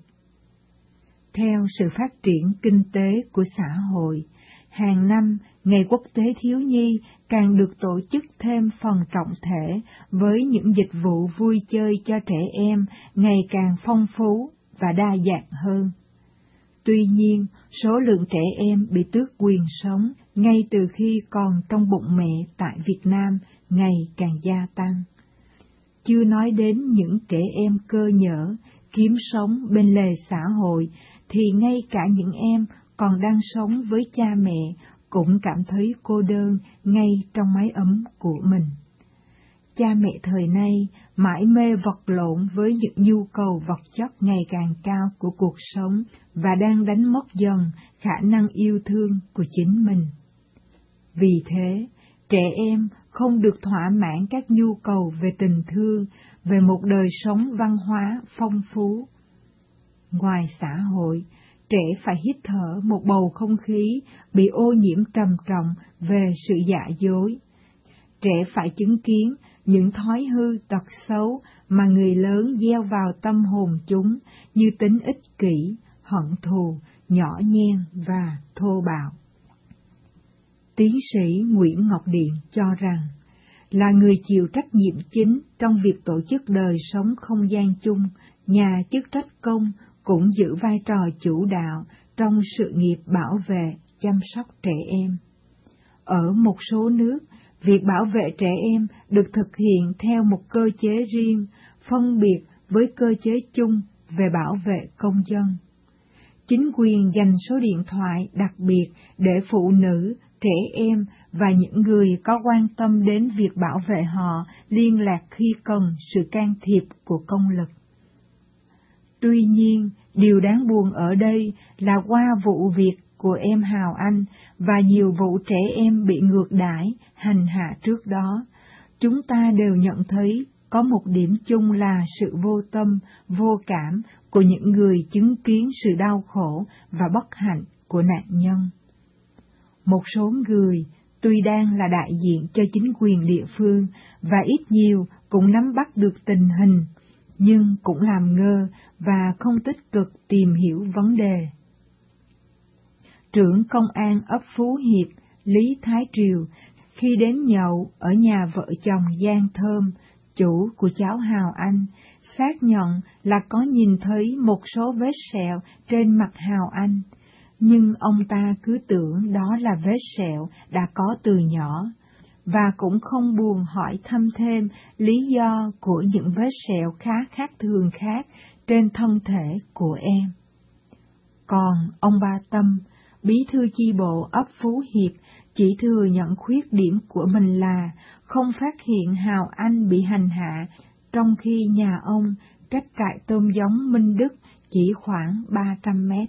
Theo sự phát triển kinh tế của xã hội, hàng năm Ngày Quốc tế Thiếu nhi càng được tổ chức thêm phần trọng thể với những dịch vụ vui chơi cho trẻ em ngày càng phong phú và đa dạng hơn. Tuy nhiên, số lượng trẻ em bị tước quyền sống ngay từ khi còn trong bụng mẹ tại Việt Nam ngày càng gia tăng. Chưa nói đến những trẻ em cơ nhở, kiếm sống bên lề xã hội, thì ngay cả những em còn đang sống với cha mẹ cũng cảm thấy cô đơn ngay trong mái ấm của mình. Cha mẹ thời nay mãi mê vật lộn với những nhu cầu vật chất ngày càng cao của cuộc sống và đang đánh mất dần khả năng yêu thương của chính mình. Vì thế, trẻ em không được thỏa mãn các nhu cầu về tình thương, về một đời sống văn hóa phong phú. Ngoài xã hội, trẻ phải hít thở một bầu không khí bị ô nhiễm trầm trọng về sự giả dối. Trẻ phải chứng kiến những thói hư tật xấu mà người lớn gieo vào tâm hồn chúng như tính ích kỷ, hận thù, nhỏ nhen và thô bạo. Tiến sĩ Nguyễn Ngọc Điện cho rằng, là người chịu trách nhiệm chính trong việc tổ chức đời sống không gian chung, nhà chức trách công cũng giữ vai trò chủ đạo trong sự nghiệp bảo vệ, chăm sóc trẻ em. Ở một số nước, việc bảo vệ trẻ em được thực hiện theo một cơ chế riêng, phân biệt với cơ chế chung về bảo vệ công dân. Chính quyền dành số điện thoại đặc biệt để phụ nữ, trẻ em và những người có quan tâm đến việc bảo vệ họ liên lạc khi cần sự can thiệp của công lực. Tuy nhiên, điều đáng buồn ở đây là qua vụ việc của em Hào Anh và nhiều vụ trẻ em bị ngược đãi, hành hạ trước đó, chúng ta đều nhận thấy có một điểm chung là sự vô tâm, vô cảm của những người chứng kiến sự đau khổ và bất hạnh của nạn nhân. Một số người tuy đang là đại diện cho chính quyền địa phương và ít nhiều cũng nắm bắt được tình hình, nhưng cũng làm ngơ và không tích cực tìm hiểu vấn đề. Trưởng công an ấp Phú Hiệp, Lý Thái Triều, khi đến nhậu ở nhà vợ chồng Giang Thơm, chủ của cháu Hào Anh, xác nhận là có nhìn thấy một số vết sẹo trên mặt Hào Anh, nhưng ông ta cứ tưởng đó là vết sẹo đã có từ nhỏ, và cũng không buồn hỏi thăm thêm lý do của những vết sẹo khá khác thường khác trên thân thể của em. Còn ông Ba Tâm, bí thư chi bộ ấp Phú Hiệp, chỉ thừa nhận khuyết điểm của mình là không phát hiện Hào Anh bị hành hạ, trong khi nhà ông cách trại tôm giống Minh Đức chỉ khoảng ba trăm mét.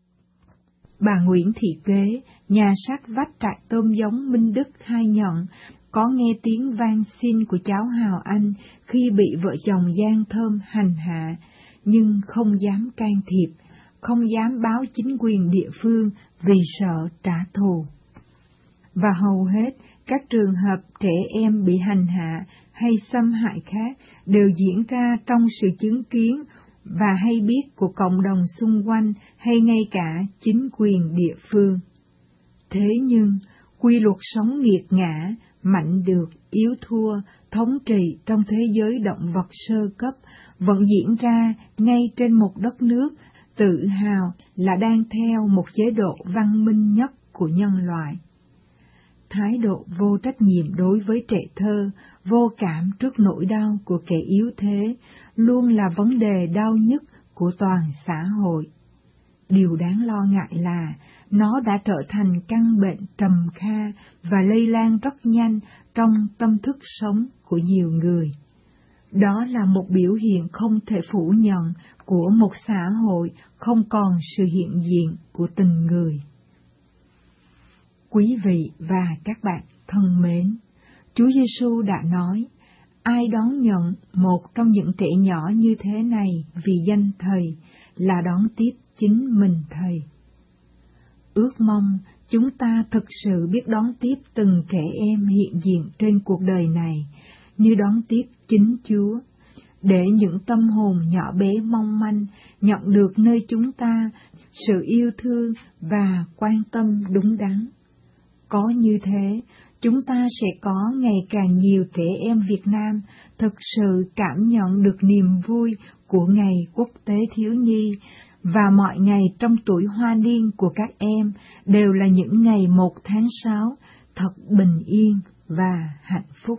Bà Nguyễn Thị Kế, nhà sát vách trại tôm giống Minh Đức khai nhận có nghe tiếng van xin của cháu Hào Anh khi bị vợ chồng Giang Thơm hành hạ, nhưng không dám can thiệp, không dám báo chính quyền địa phương vì sợ trả thù. Và hầu hết các trường hợp trẻ em bị hành hạ hay xâm hại khác đều diễn ra trong sự chứng kiến và hay biết của cộng đồng xung quanh hay ngay cả chính quyền địa phương. Thế nhưng, quy luật sống nghiệt ngã, mạnh được, yếu thua, thống trị trong thế giới động vật sơ cấp vẫn diễn ra ngay trên một đất nước tự hào là đang theo một chế độ văn minh nhất của nhân loại. Thái độ vô trách nhiệm đối với trẻ thơ, vô cảm trước nỗi đau của kẻ yếu thế, luôn là vấn đề đau nhất của toàn xã hội. Điều đáng lo ngại là nó đã trở thành căn bệnh trầm kha và lây lan rất nhanh trong tâm thức sống của nhiều người. Đó là một biểu hiện không thể phủ nhận của một xã hội không còn sự hiện diện của từng người. Quý vị và các bạn thân mến, Chúa Giêsu đã nói, ai đón nhận một trong những trẻ nhỏ như thế này vì danh Thầy là đón tiếp chính mình Thầy. Ước mong chúng ta thực sự biết đón tiếp từng trẻ em hiện diện trên cuộc đời này như đón tiếp chính Chúa, để những tâm hồn nhỏ bé mong manh nhận được nơi chúng ta sự yêu thương và quan tâm đúng đắn. Có như thế, chúng ta sẽ có ngày càng nhiều trẻ em Việt Nam thực sự cảm nhận được niềm vui của Ngày Quốc tế Thiếu nhi và mọi ngày trong tuổi hoa niên của các em đều là những ngày một tháng sáu thật bình yên và hạnh phúc.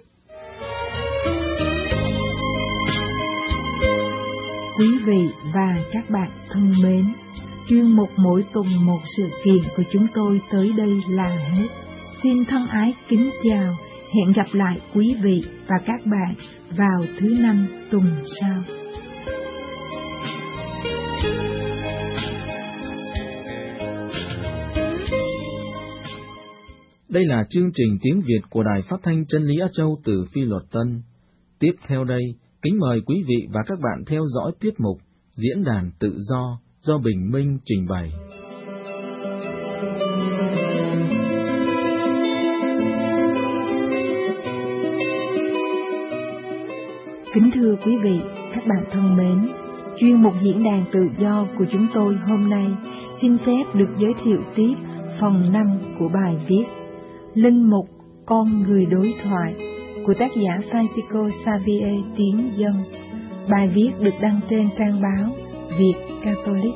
Quý vị và các bạn thân mến, chuyên mục mỗi tuần một sự kiện của chúng tôi tới đây là hết. Xin thân ái kính chào, hẹn gặp lại quý vị và các bạn vào thứ năm tuần sau. Đây là chương trình tiếng Việt của Đài Phát thanh Chân lý Á Châu từ Phi Luật Tân. Tiếp theo đây, kính mời quý vị và các bạn theo dõi tiết mục Diễn đàn Tự do do Bình Minh trình bày. Kính thưa quý vị, các bạn thân mến, chuyên mục Diễn đàn Tự do của chúng tôi hôm nay xin phép được giới thiệu tiếp phần năm của bài viết Linh mục con người đối thoại của tác giả Francisco Xavier tiếng Dân. Bài viết được đăng trên trang báo Việt Catholic.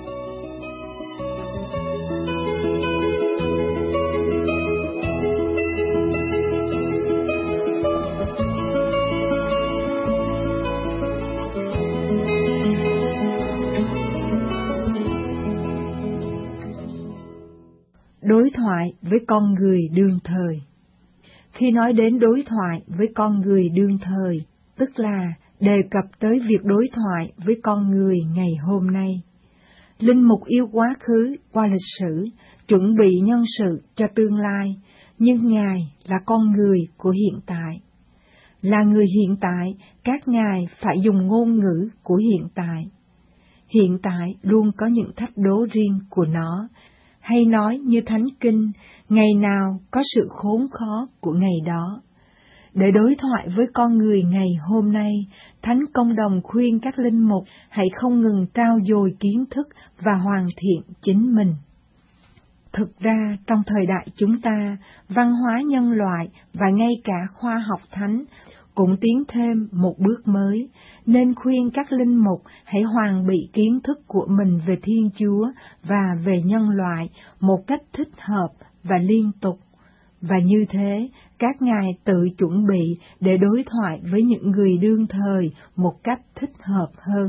Đối thoại với con người đương thời. Khi nói đến đối thoại với con người đương thời, tức là đề cập tới việc đối thoại với con người ngày hôm nay. Linh mục yêu quá khứ qua lịch sử, chuẩn bị nhân sự cho tương lai, nhưng Ngài là con người của hiện tại. Là người hiện tại, các Ngài phải dùng ngôn ngữ của hiện tại. Hiện tại luôn có những thách đố riêng của nó, hay nói như Thánh Kinh, ngày nào có sự khốn khó của ngày đó. Để đối thoại với con người ngày hôm nay, Thánh Công Đồng khuyên các linh mục hãy không ngừng trau dồi kiến thức và hoàn thiện chính mình. Thực ra, trong thời đại chúng ta, văn hóa nhân loại và ngay cả khoa học thánh cũng tiến thêm một bước mới, nên khuyên các linh mục hãy hoàn bị kiến thức của mình về Thiên Chúa và về nhân loại một cách thích hợp và liên tục. Và như thế, các ngài tự chuẩn bị để đối thoại với những người đương thời một cách thích hợp hơn.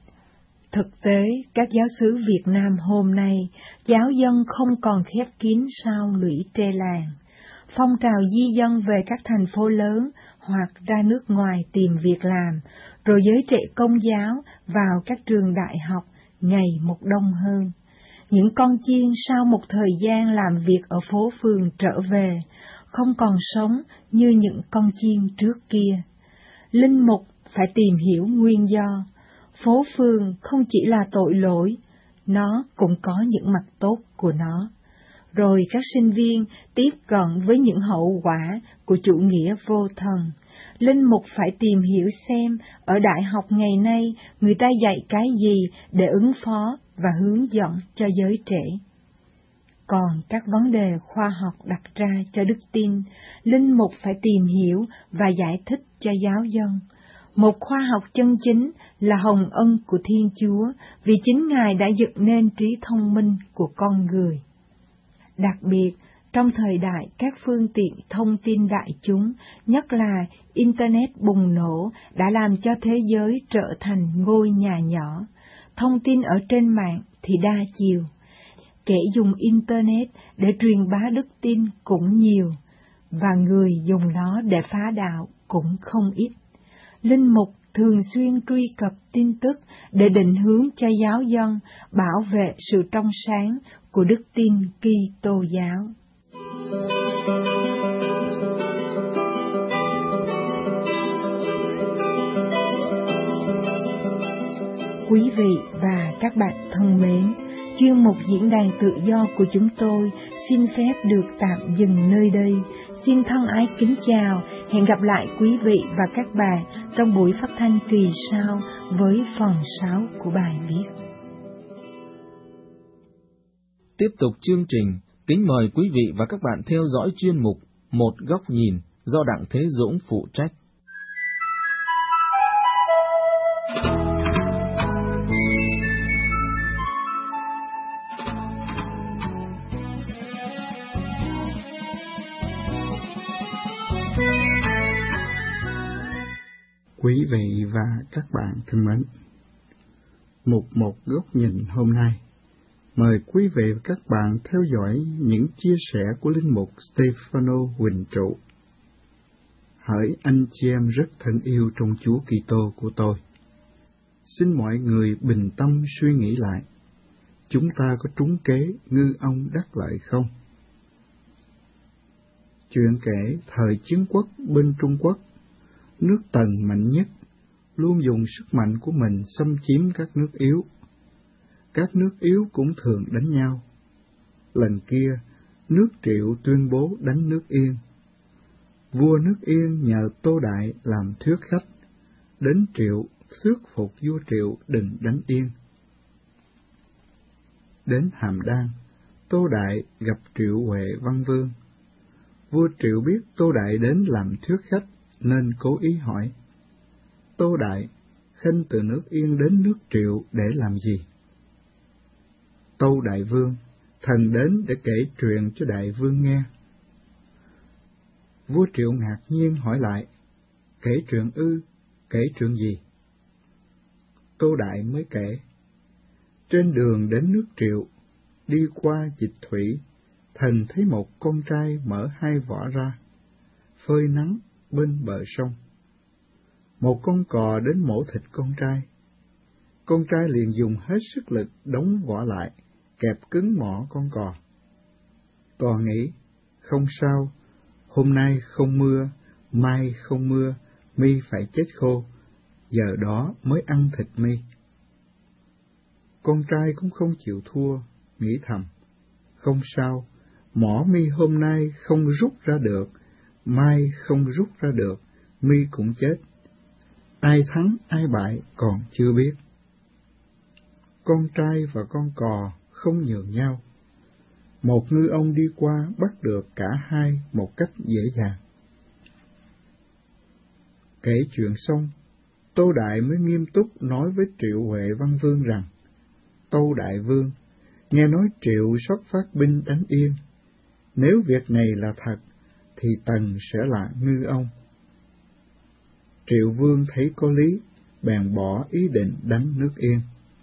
Thực tế, các giáo xứ Việt Nam hôm nay, giáo dân không còn khép kín sau lũy tre làng. Phong trào di dân về các thành phố lớn hoặc ra nước ngoài tìm việc làm, rồi giới trẻ công giáo vào các trường đại học ngày một đông hơn. Những con chiên sau một thời gian làm việc ở phố phường trở về, không còn sống như những con chiên trước kia. Linh mục phải tìm hiểu nguyên do. Phố phường không chỉ là tội lỗi, nó cũng có những mặt tốt của nó. Rồi các sinh viên tiếp cận với những hậu quả của chủ nghĩa vô thần. Linh mục phải tìm hiểu xem ở đại học ngày nay người ta dạy cái gì để ứng phó và hướng dẫn cho giới trẻ. Còn các vấn đề khoa học đặt ra cho đức tin, linh mục phải tìm hiểu và giải thích cho giáo dân. Một khoa học chân chính là hồng ân của Thiên Chúa, vì chính Ngài đã dựng nên trí thông minh của con người. Đặc biệt, trong thời đại các phương tiện thông tin đại chúng, nhất là Internet bùng nổ, đã làm cho thế giới trở thành ngôi nhà nhỏ. Thông tin ở trên mạng thì đa chiều. Kẻ dùng Internet để truyền bá đức tin cũng nhiều, và người dùng nó để phá đạo cũng không ít. Linh mục thường xuyên truy cập tin tức để định hướng cho giáo dân, bảo vệ sự trong sáng của đức tin Kitô giáo. Quý vị và các bạn thân mến, chuyên mục Diễn đàn Tự do của chúng tôi xin phép được tạm dừng nơi đây. Xin thân ái kính chào, hẹn gặp lại quý vị và các bạn trong buổi phát thanh kỳ sau với phần sáu của bài viết. Tiếp tục chương trình, kính mời quý vị và các bạn theo dõi chuyên mục Một Góc Nhìn do Đặng Thế Dũng phụ trách. Quý vị và các bạn thân mến, mục một góc nhìn hôm nay mời quý vị và các bạn theo dõi những chia sẻ của linh mục Stefano Huỳnh Trụ. Hỡi anh chị em rất thân yêu trong Chúa Kitô của tôi, xin mọi người bình tâm suy nghĩ lại, chúng ta có trúng kế ngư ông đắc lợi không? Chuyện kể thời chiến quốc bên Trung Quốc, nước Tần mạnh nhất luôn dùng sức mạnh của mình xâm chiếm các nước yếu. Các nước yếu cũng thường đánh nhau. Lần kia, nước Triệu tuyên bố đánh nước Yên. Vua nước Yên nhờ Tô Đại làm thuyết khách, đến Triệu thuyết phục vua Triệu đừng đánh Yên. Đến Hàm Đan, Tô Đại gặp Triệu Huệ Văn Vương. Vua Triệu biết Tô Đại đến làm thuyết khách nên cố ý hỏi: Tô Đại, khanh từ nước Yên đến nước Triệu để làm gì? Tâu Đại Vương, thần đến để kể chuyện cho Đại Vương nghe. Vua Triệu ngạc nhiên hỏi lại: Kể chuyện ư, kể chuyện gì? Tô Đại mới kể: Trên đường đến nước Triệu, đi qua dịch thủy, thần thấy một con trai mở hai vỏ ra, phơi nắng bên bờ sông. Một con cò đến mổ thịt con trai. Con trai liền dùng hết sức lực đóng vỏ lại, kẹp cứng mỏ con cò. Cò nghĩ, không sao, hôm nay không mưa, mai không mưa, mi phải chết khô, giờ đó mới ăn thịt mi. Con trai cũng không chịu thua, nghĩ thầm, không sao, mỏ mi hôm nay không rút ra được, mai không rút ra được, mi cũng chết. Ai thắng ai bại còn chưa biết. Con trai và con cò không nhường nhau. Một ngư ông đi qua bắt được cả hai một cách dễ dàng. Kể chuyện xong, Tô Đại mới nghiêm túc nói với Triệu Huệ Văn Vương rằng: Tâu Đại Vương, nghe nói Triệu sắp phát binh đánh Yên. Nếu việc này là thật, thì Tần sẽ là ngư ông. Triệu Vương thấy có lý, bèn bỏ ý định đánh nước Yên.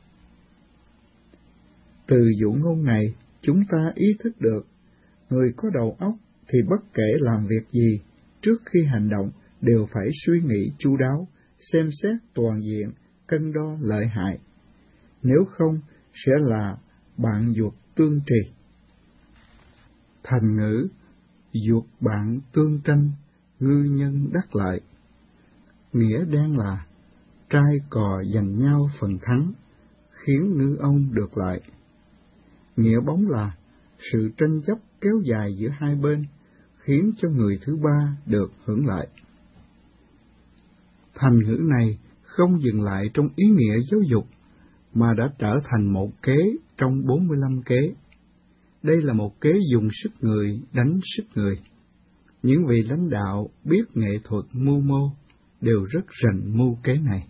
Từ dụ ngôn này, chúng ta ý thức được, người có đầu óc thì bất kể làm việc gì, trước khi hành động đều phải suy nghĩ chu đáo, xem xét toàn diện, cân đo lợi hại. Nếu không, sẽ là bạn ruột tương trì. Thành ngữ, ruột bạn tương tranh, ngư nhân đắc lợi. Nghĩa đen là trai cò giành nhau phần thắng, khiến ngư ông được lợi. Nghĩa bóng là sự tranh chấp kéo dài giữa hai bên, khiến cho người thứ ba được hưởng lợi. Thành ngữ này không dừng lại trong ý nghĩa giáo dục, mà đã trở thành một kế trong bốn mươi lăm kế. Đây là một kế dùng sức người đánh sức người. Những vị lãnh đạo biết nghệ thuật mưu mô đều rất rành mưu kế này.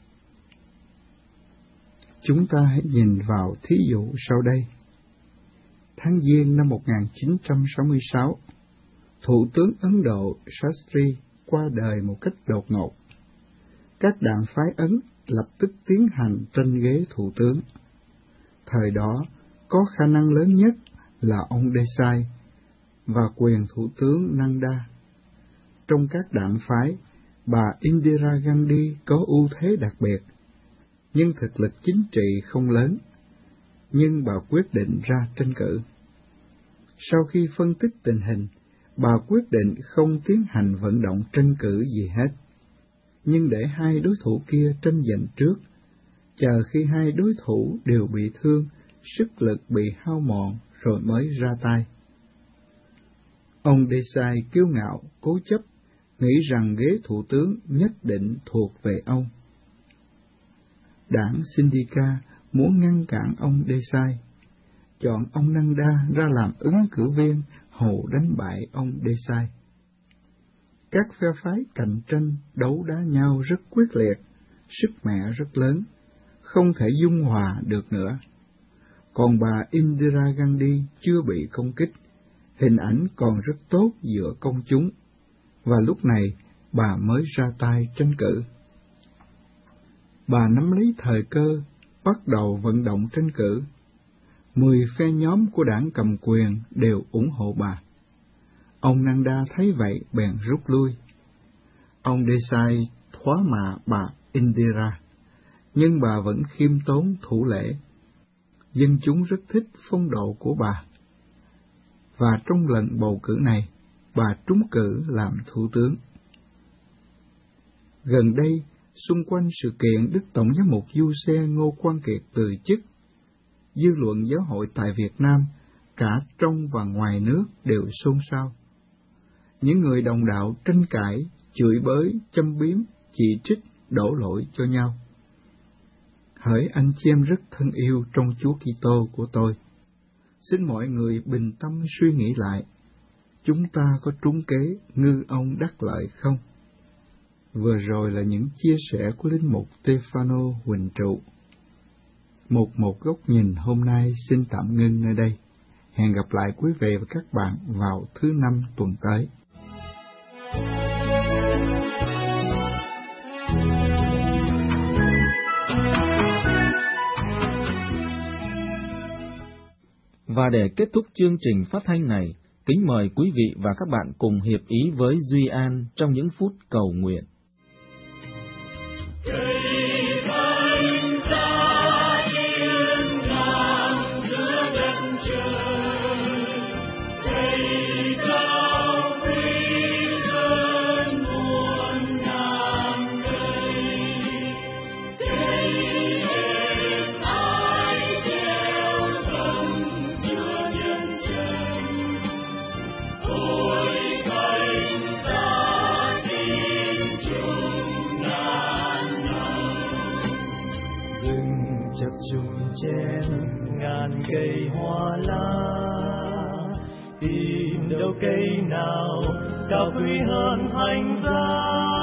Chúng ta hãy nhìn vào thí dụ sau đây. Tháng Giêng năm một nghìn chín trăm sáu mươi sáu, Thủ tướng Ấn Độ Shastri qua đời một cách đột ngột. Các đảng phái Ấn lập tức tiến hành tranh ghế thủ tướng. Thời đó, có khả năng lớn nhất là ông Desai và quyền thủ tướng Nanda. Trong các đảng phái, bà Indira Gandhi có ưu thế đặc biệt, nhưng thực lực chính trị không lớn, nhưng bà quyết định ra tranh cử. Sau khi phân tích tình hình, bà quyết định không tiến hành vận động tranh cử gì hết, nhưng để hai đối thủ kia tranh giành trước, chờ khi hai đối thủ đều bị thương, sức lực bị hao mòn rồi mới ra tay. Ông Desai kiêu ngạo, cố chấp, nghĩ rằng ghế thủ tướng nhất định thuộc về ông. Đảng Sindika muốn ngăn cản ông Desai, chọn ông Nanda ra làm ứng cử viên hầu đánh bại ông Desai. Các phe phái cạnh tranh đấu đá nhau rất quyết liệt, sức mẻ rất lớn, không thể dung hòa được nữa. Còn bà Indira Gandhi chưa bị công kích, hình ảnh còn rất tốt giữa công chúng, và lúc này bà mới ra tay tranh cử. Bà nắm lấy thời cơ, bắt đầu vận động tranh cử. Mười phe nhóm của đảng cầm quyền đều ủng hộ bà. Ông Nanda thấy vậy bèn rút lui. Ông Desai thoá mạ bà Indira, nhưng bà vẫn khiêm tốn thủ lễ. Dân chúng rất thích phong độ của bà. Và trong lần bầu cử này, bà trúng cử làm thủ tướng. Gần đây, xung quanh sự kiện Đức Tổng giám mục Du Xe Ngô Quang Kiệt từ chức, dư luận giáo hội tại Việt Nam, cả trong và ngoài nước đều xôn xao. Những người đồng đạo tranh cãi, chửi bới, châm biếm, chỉ trích, đổ lỗi cho nhau. Hỡi anh chị em rất thân yêu trong Chúa Kitô của tôi, xin mọi người bình tâm suy nghĩ lại, chúng ta có trúng kế ngư ông đắc lợi không? Vừa rồi là những chia sẻ của linh mục Stefano Huỳnh Trụ. Một một góc nhìn hôm nay xin tạm ngưng nơi đây. Hẹn gặp lại quý vị và các bạn vào thứ năm tuần tới. Và để kết thúc chương trình phát thanh này, kính mời quý vị và các bạn cùng hiệp ý với Duy An trong những phút cầu nguyện. Trên ngàn cây hoa lá, tìm đâu cây nào cao quý hơn thánh giá.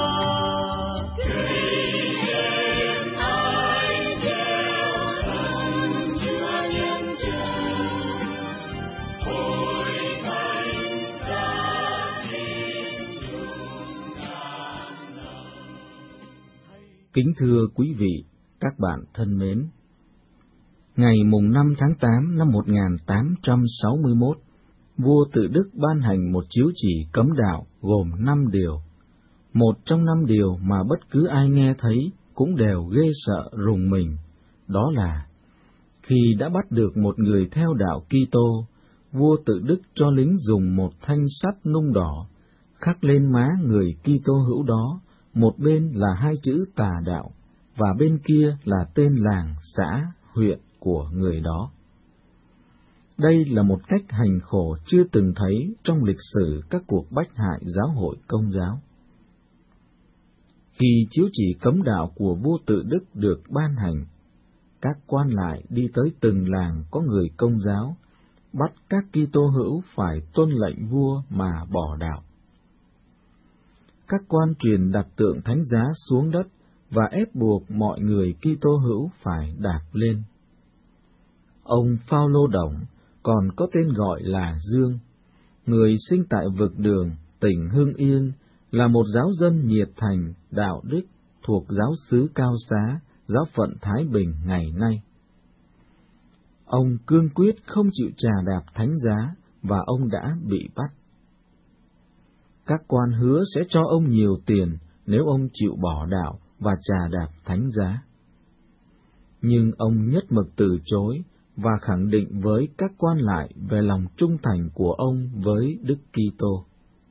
Cây em ai treo thần Chúa nhân trần, ôi thánh giá thiên chúng ngàn năm. Kính thưa quý vị, các bạn thân mến, ngày mùng năm tháng tám năm một nghìn tám trăm sáu mươi mốt, vua Tự Đức ban hành một chiếu chỉ cấm đạo gồm năm điều. Một trong năm điều mà bất cứ ai nghe thấy cũng đều ghê sợ rùng mình, đó là khi đã bắt được một người theo đạo Kitô, vua Tự Đức cho lính dùng một thanh sắt nung đỏ, khắc lên má người Kitô hữu đó, một bên là hai chữ tà đạo, và bên kia là tên làng, xã, huyện của người đó. Đây là một cách hành khổ chưa từng thấy trong lịch sử các cuộc bách hại giáo hội Công giáo. Khi chiếu chỉ cấm đạo của vua Tự Đức được ban hành, các quan lại đi tới từng làng có người Công giáo, bắt các Kitô hữu phải tuân lệnh vua mà bỏ đạo. Các quan truyền đặt tượng thánh giá xuống đất và ép buộc mọi người Kitô hữu phải đạp lên. Ông Phao-lô Đồng, còn có tên gọi là Dương, người sinh tại Vực Đường, tỉnh Hưng Yên, là một giáo dân nhiệt thành, đạo đức, thuộc giáo xứ Cao Xá, giáo phận Thái Bình ngày nay. Ông cương quyết không chịu trà đạp thánh giá, và ông đã bị bắt. Các quan hứa sẽ cho ông nhiều tiền nếu ông chịu bỏ đạo và trà đạp thánh giá. Nhưng ông nhất mực từ chối, và khẳng định với các quan lại về lòng trung thành của ông với Đức Kitô.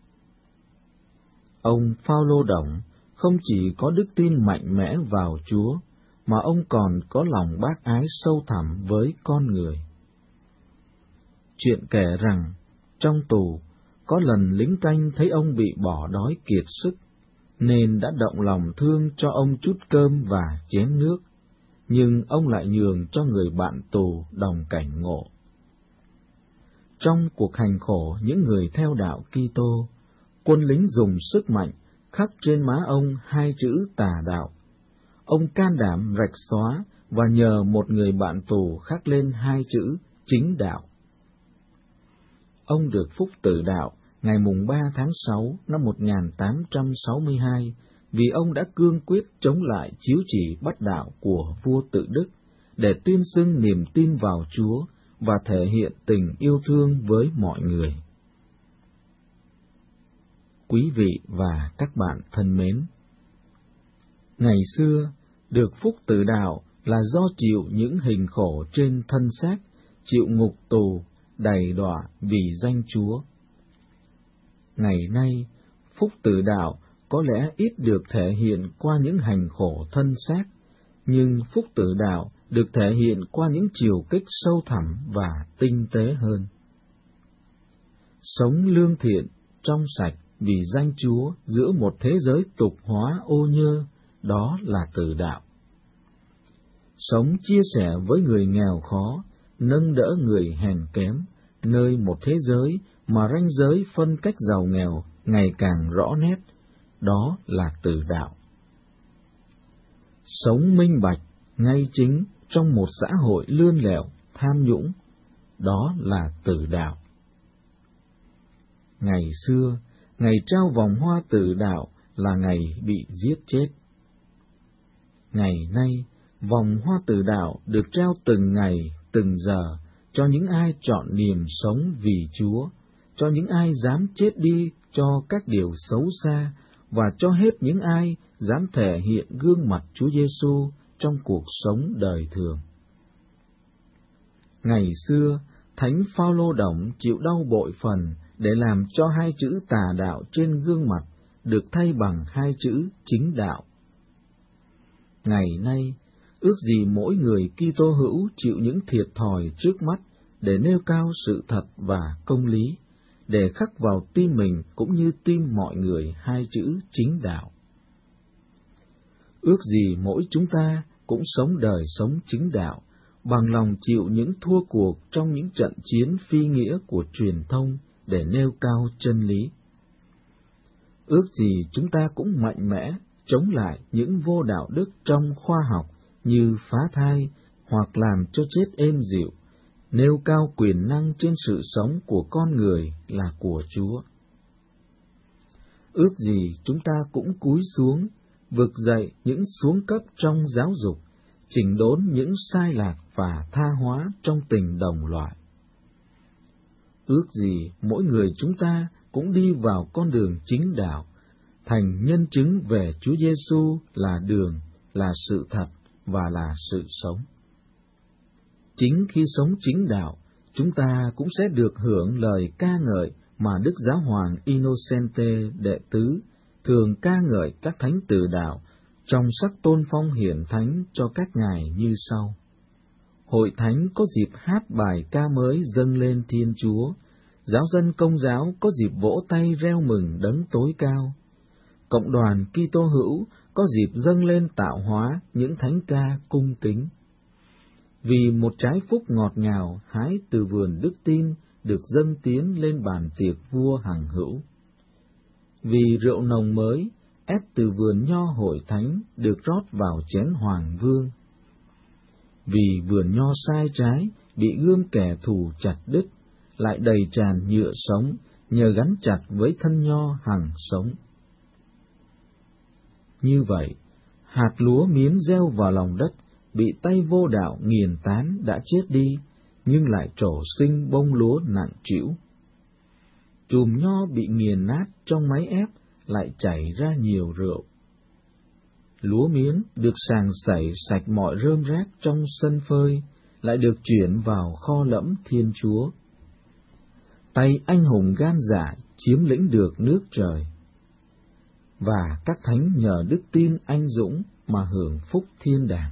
Ông Phao-lô Đồng không chỉ có đức tin mạnh mẽ vào Chúa, mà ông còn có lòng bác ái sâu thẳm với con người. Chuyện kể rằng, trong tù, có lần lính canh thấy ông bị bỏ đói kiệt sức, nên đã động lòng thương cho ông chút cơm và chén nước, nhưng ông lại nhường cho người bạn tù đồng cảnh ngộ. Trong cuộc hành khổ những người theo đạo Kitô, quân lính dùng sức mạnh khắc trên má ông hai chữ tà đạo. Ông can đảm rạch xóa và nhờ một người bạn tù khắc lên hai chữ chính đạo. Ông được phúc tử đạo ngày mùng ba tháng sáu năm một nghìn tám trăm sáu mươi hai vì ông đã cương quyết chống lại chiếu chỉ bắt đạo của vua Tự Đức, để tuyên xưng niềm tin vào Chúa và thể hiện tình yêu thương với mọi người. Quý vị và các bạn thân mến, ngày xưa, được phúc tự đạo là do chịu những hình khổ trên thân xác, chịu ngục tù, đầy đọa vì danh Chúa. Ngày nay, phúc tự đạo có lẽ ít được thể hiện qua những hành khổ thân xác, nhưng phúc tự đạo được thể hiện qua những chiều kích sâu thẳm và tinh tế hơn. Sống lương thiện, trong sạch vì danh Chúa giữa một thế giới tục hóa ô nhơ, đó là tự đạo. Sống chia sẻ với người nghèo khó, nâng đỡ người hèn kém, nơi một thế giới mà ranh giới phân cách giàu nghèo ngày càng rõ nét, đó là tự đạo. Sống minh bạch, ngay chính trong một xã hội lươn lẹo, tham nhũng, đó là tự đạo. Ngày xưa, ngày trao vòng hoa tự đạo là ngày bị giết chết. Ngày nay, vòng hoa tự đạo được trao từng ngày, từng giờ cho những ai chọn niềm sống vì Chúa, cho những ai dám chết đi cho các điều xấu xa, và cho hết những ai dám thể hiện gương mặt Chúa Giêsu trong cuộc sống đời thường. Ngày xưa, Thánh Phao-lô Đồng chịu đau bội phần để làm cho hai chữ tà đạo trên gương mặt được thay bằng hai chữ chính đạo. Ngày nay, ước gì mỗi người Kitô hữu chịu những thiệt thòi trước mắt để nêu cao sự thật và công lý, để khắc vào tim mình cũng như tim mọi người hai chữ chính đạo. Ước gì mỗi chúng ta cũng sống đời sống chính đạo, bằng lòng chịu những thua cuộc trong những trận chiến phi nghĩa của truyền thông để nêu cao chân lý. Ước gì chúng ta cũng mạnh mẽ chống lại những vô đạo đức trong khoa học như phá thai hoặc làm cho chết êm dịu, nêu cao quyền năng trên sự sống của con người là của Chúa. Ước gì chúng ta cũng cúi xuống, vực dậy những xuống cấp trong giáo dục, chỉnh đốn những sai lạc và tha hóa trong tình đồng loại. Ước gì mỗi người chúng ta cũng đi vào con đường chính đạo, thành nhân chứng về Chúa Giêsu là đường, là sự thật và là sự sống. Chính khi sống chính đạo, chúng ta cũng sẽ được hưởng lời ca ngợi mà Đức Giáo hoàng Innocente đệ tứ thường ca ngợi các thánh tử đạo trong sắc tôn phong hiển thánh cho các ngài như sau. Hội thánh có dịp hát bài ca mới dâng lên Thiên Chúa, giáo dân Công giáo có dịp vỗ tay reo mừng Đấng tối cao. Cộng đoàn Kitô hữu có dịp dâng lên tạo hóa những thánh ca cung kính. Vì một trái phúc ngọt ngào hái từ vườn đức tin được dâng tiến lên bàn tiệc vua hằng hữu. Vì rượu nồng mới ép từ vườn nho hội thánh được rót vào chén hoàng vương. Vì vườn nho sai trái bị gươm kẻ thù chặt đứt, lại đầy tràn nhựa sống nhờ gắn chặt với thân nho hằng sống. Như vậy, hạt lúa miến gieo vào lòng đất, bị tay vô đạo nghiền tán đã chết đi, nhưng lại trổ sinh bông lúa nặng trĩu. Chùm nho bị nghiền nát trong máy ép, lại chảy ra nhiều rượu. Lúa miến được sàng sẩy sạch mọi rơm rác trong sân phơi, lại được chuyển vào kho lẫm Thiên Chúa. Tay anh hùng gan dạ chiếm lĩnh được nước trời, và các thánh nhờ đức tin anh dũng mà hưởng phúc thiên đàng.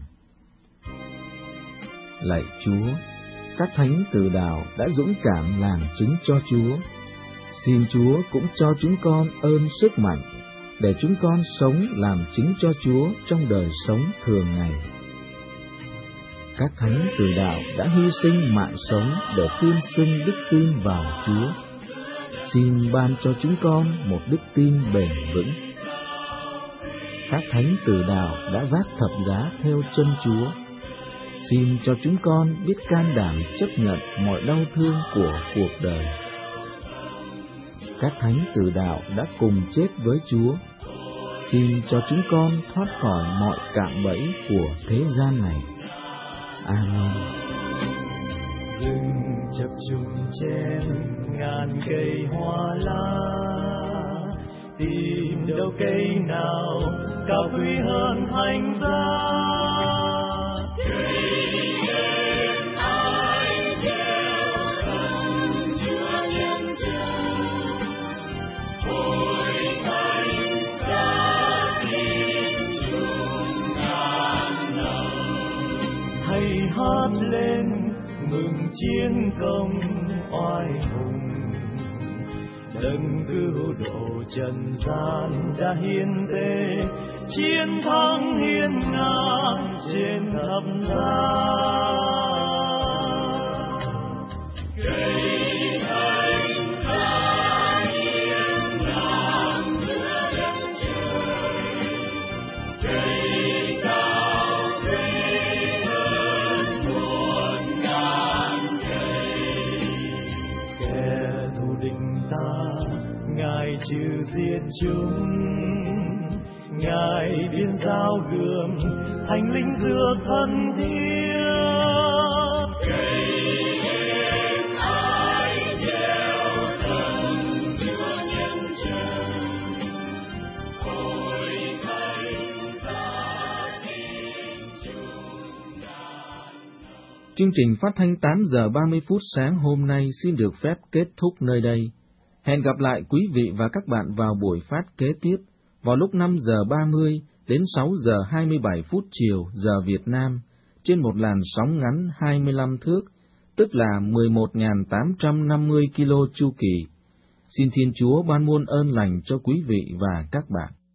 Lạy Chúa, các thánh tử đạo đã dũng cảm làm chứng cho Chúa. Xin Chúa cũng cho chúng con ơn sức mạnh, để chúng con sống làm chứng cho Chúa trong đời sống thường ngày. Các thánh tử đạo đã hy sinh mạng sống để tuyên xưng đức tin vào Chúa. Xin ban cho chúng con một đức tin bền vững. Các thánh tử đạo đã vác thập giá theo chân Chúa. Xin cho chúng con biết can đảm chấp nhận mọi đau thương của cuộc đời. Các thánh tử đạo đã cùng chết với Chúa. Xin cho chúng con thoát khỏi mọi cạm bẫy của thế gian này. Amen. Rừng chập trùng chen ngàn cây hoa lá, tìm đâu cây nào cao quý hơn thánh giá. Hát lên mừng chiến công oai hùng, đấng cứu độ trần gian đã hiến tế, chiến thắng hiên ngang trên thập giá. Trừ diệt chúng, Ngài biến giao gươm thành linh dược thân thiết. Cây thêm ai treo thần Chúa nhân trần, hồi thành ra thiên chúng ngàn. Chương trình phát thanh tám giờ ba mươi phút sáng hôm nay xin được phép kết thúc nơi đây. Hẹn gặp lại quý vị và các bạn vào buổi phát kế tiếp vào lúc năm giờ ba mươi đến sáu giờ hai mươi bảy phút chiều giờ Việt Nam trên một làn sóng ngắn hai mươi lăm thước, tức là mười một nghìn tám trăm năm mươi ki lô chu kỳ. Xin Thiên Chúa ban muôn ơn lành cho quý vị và các bạn.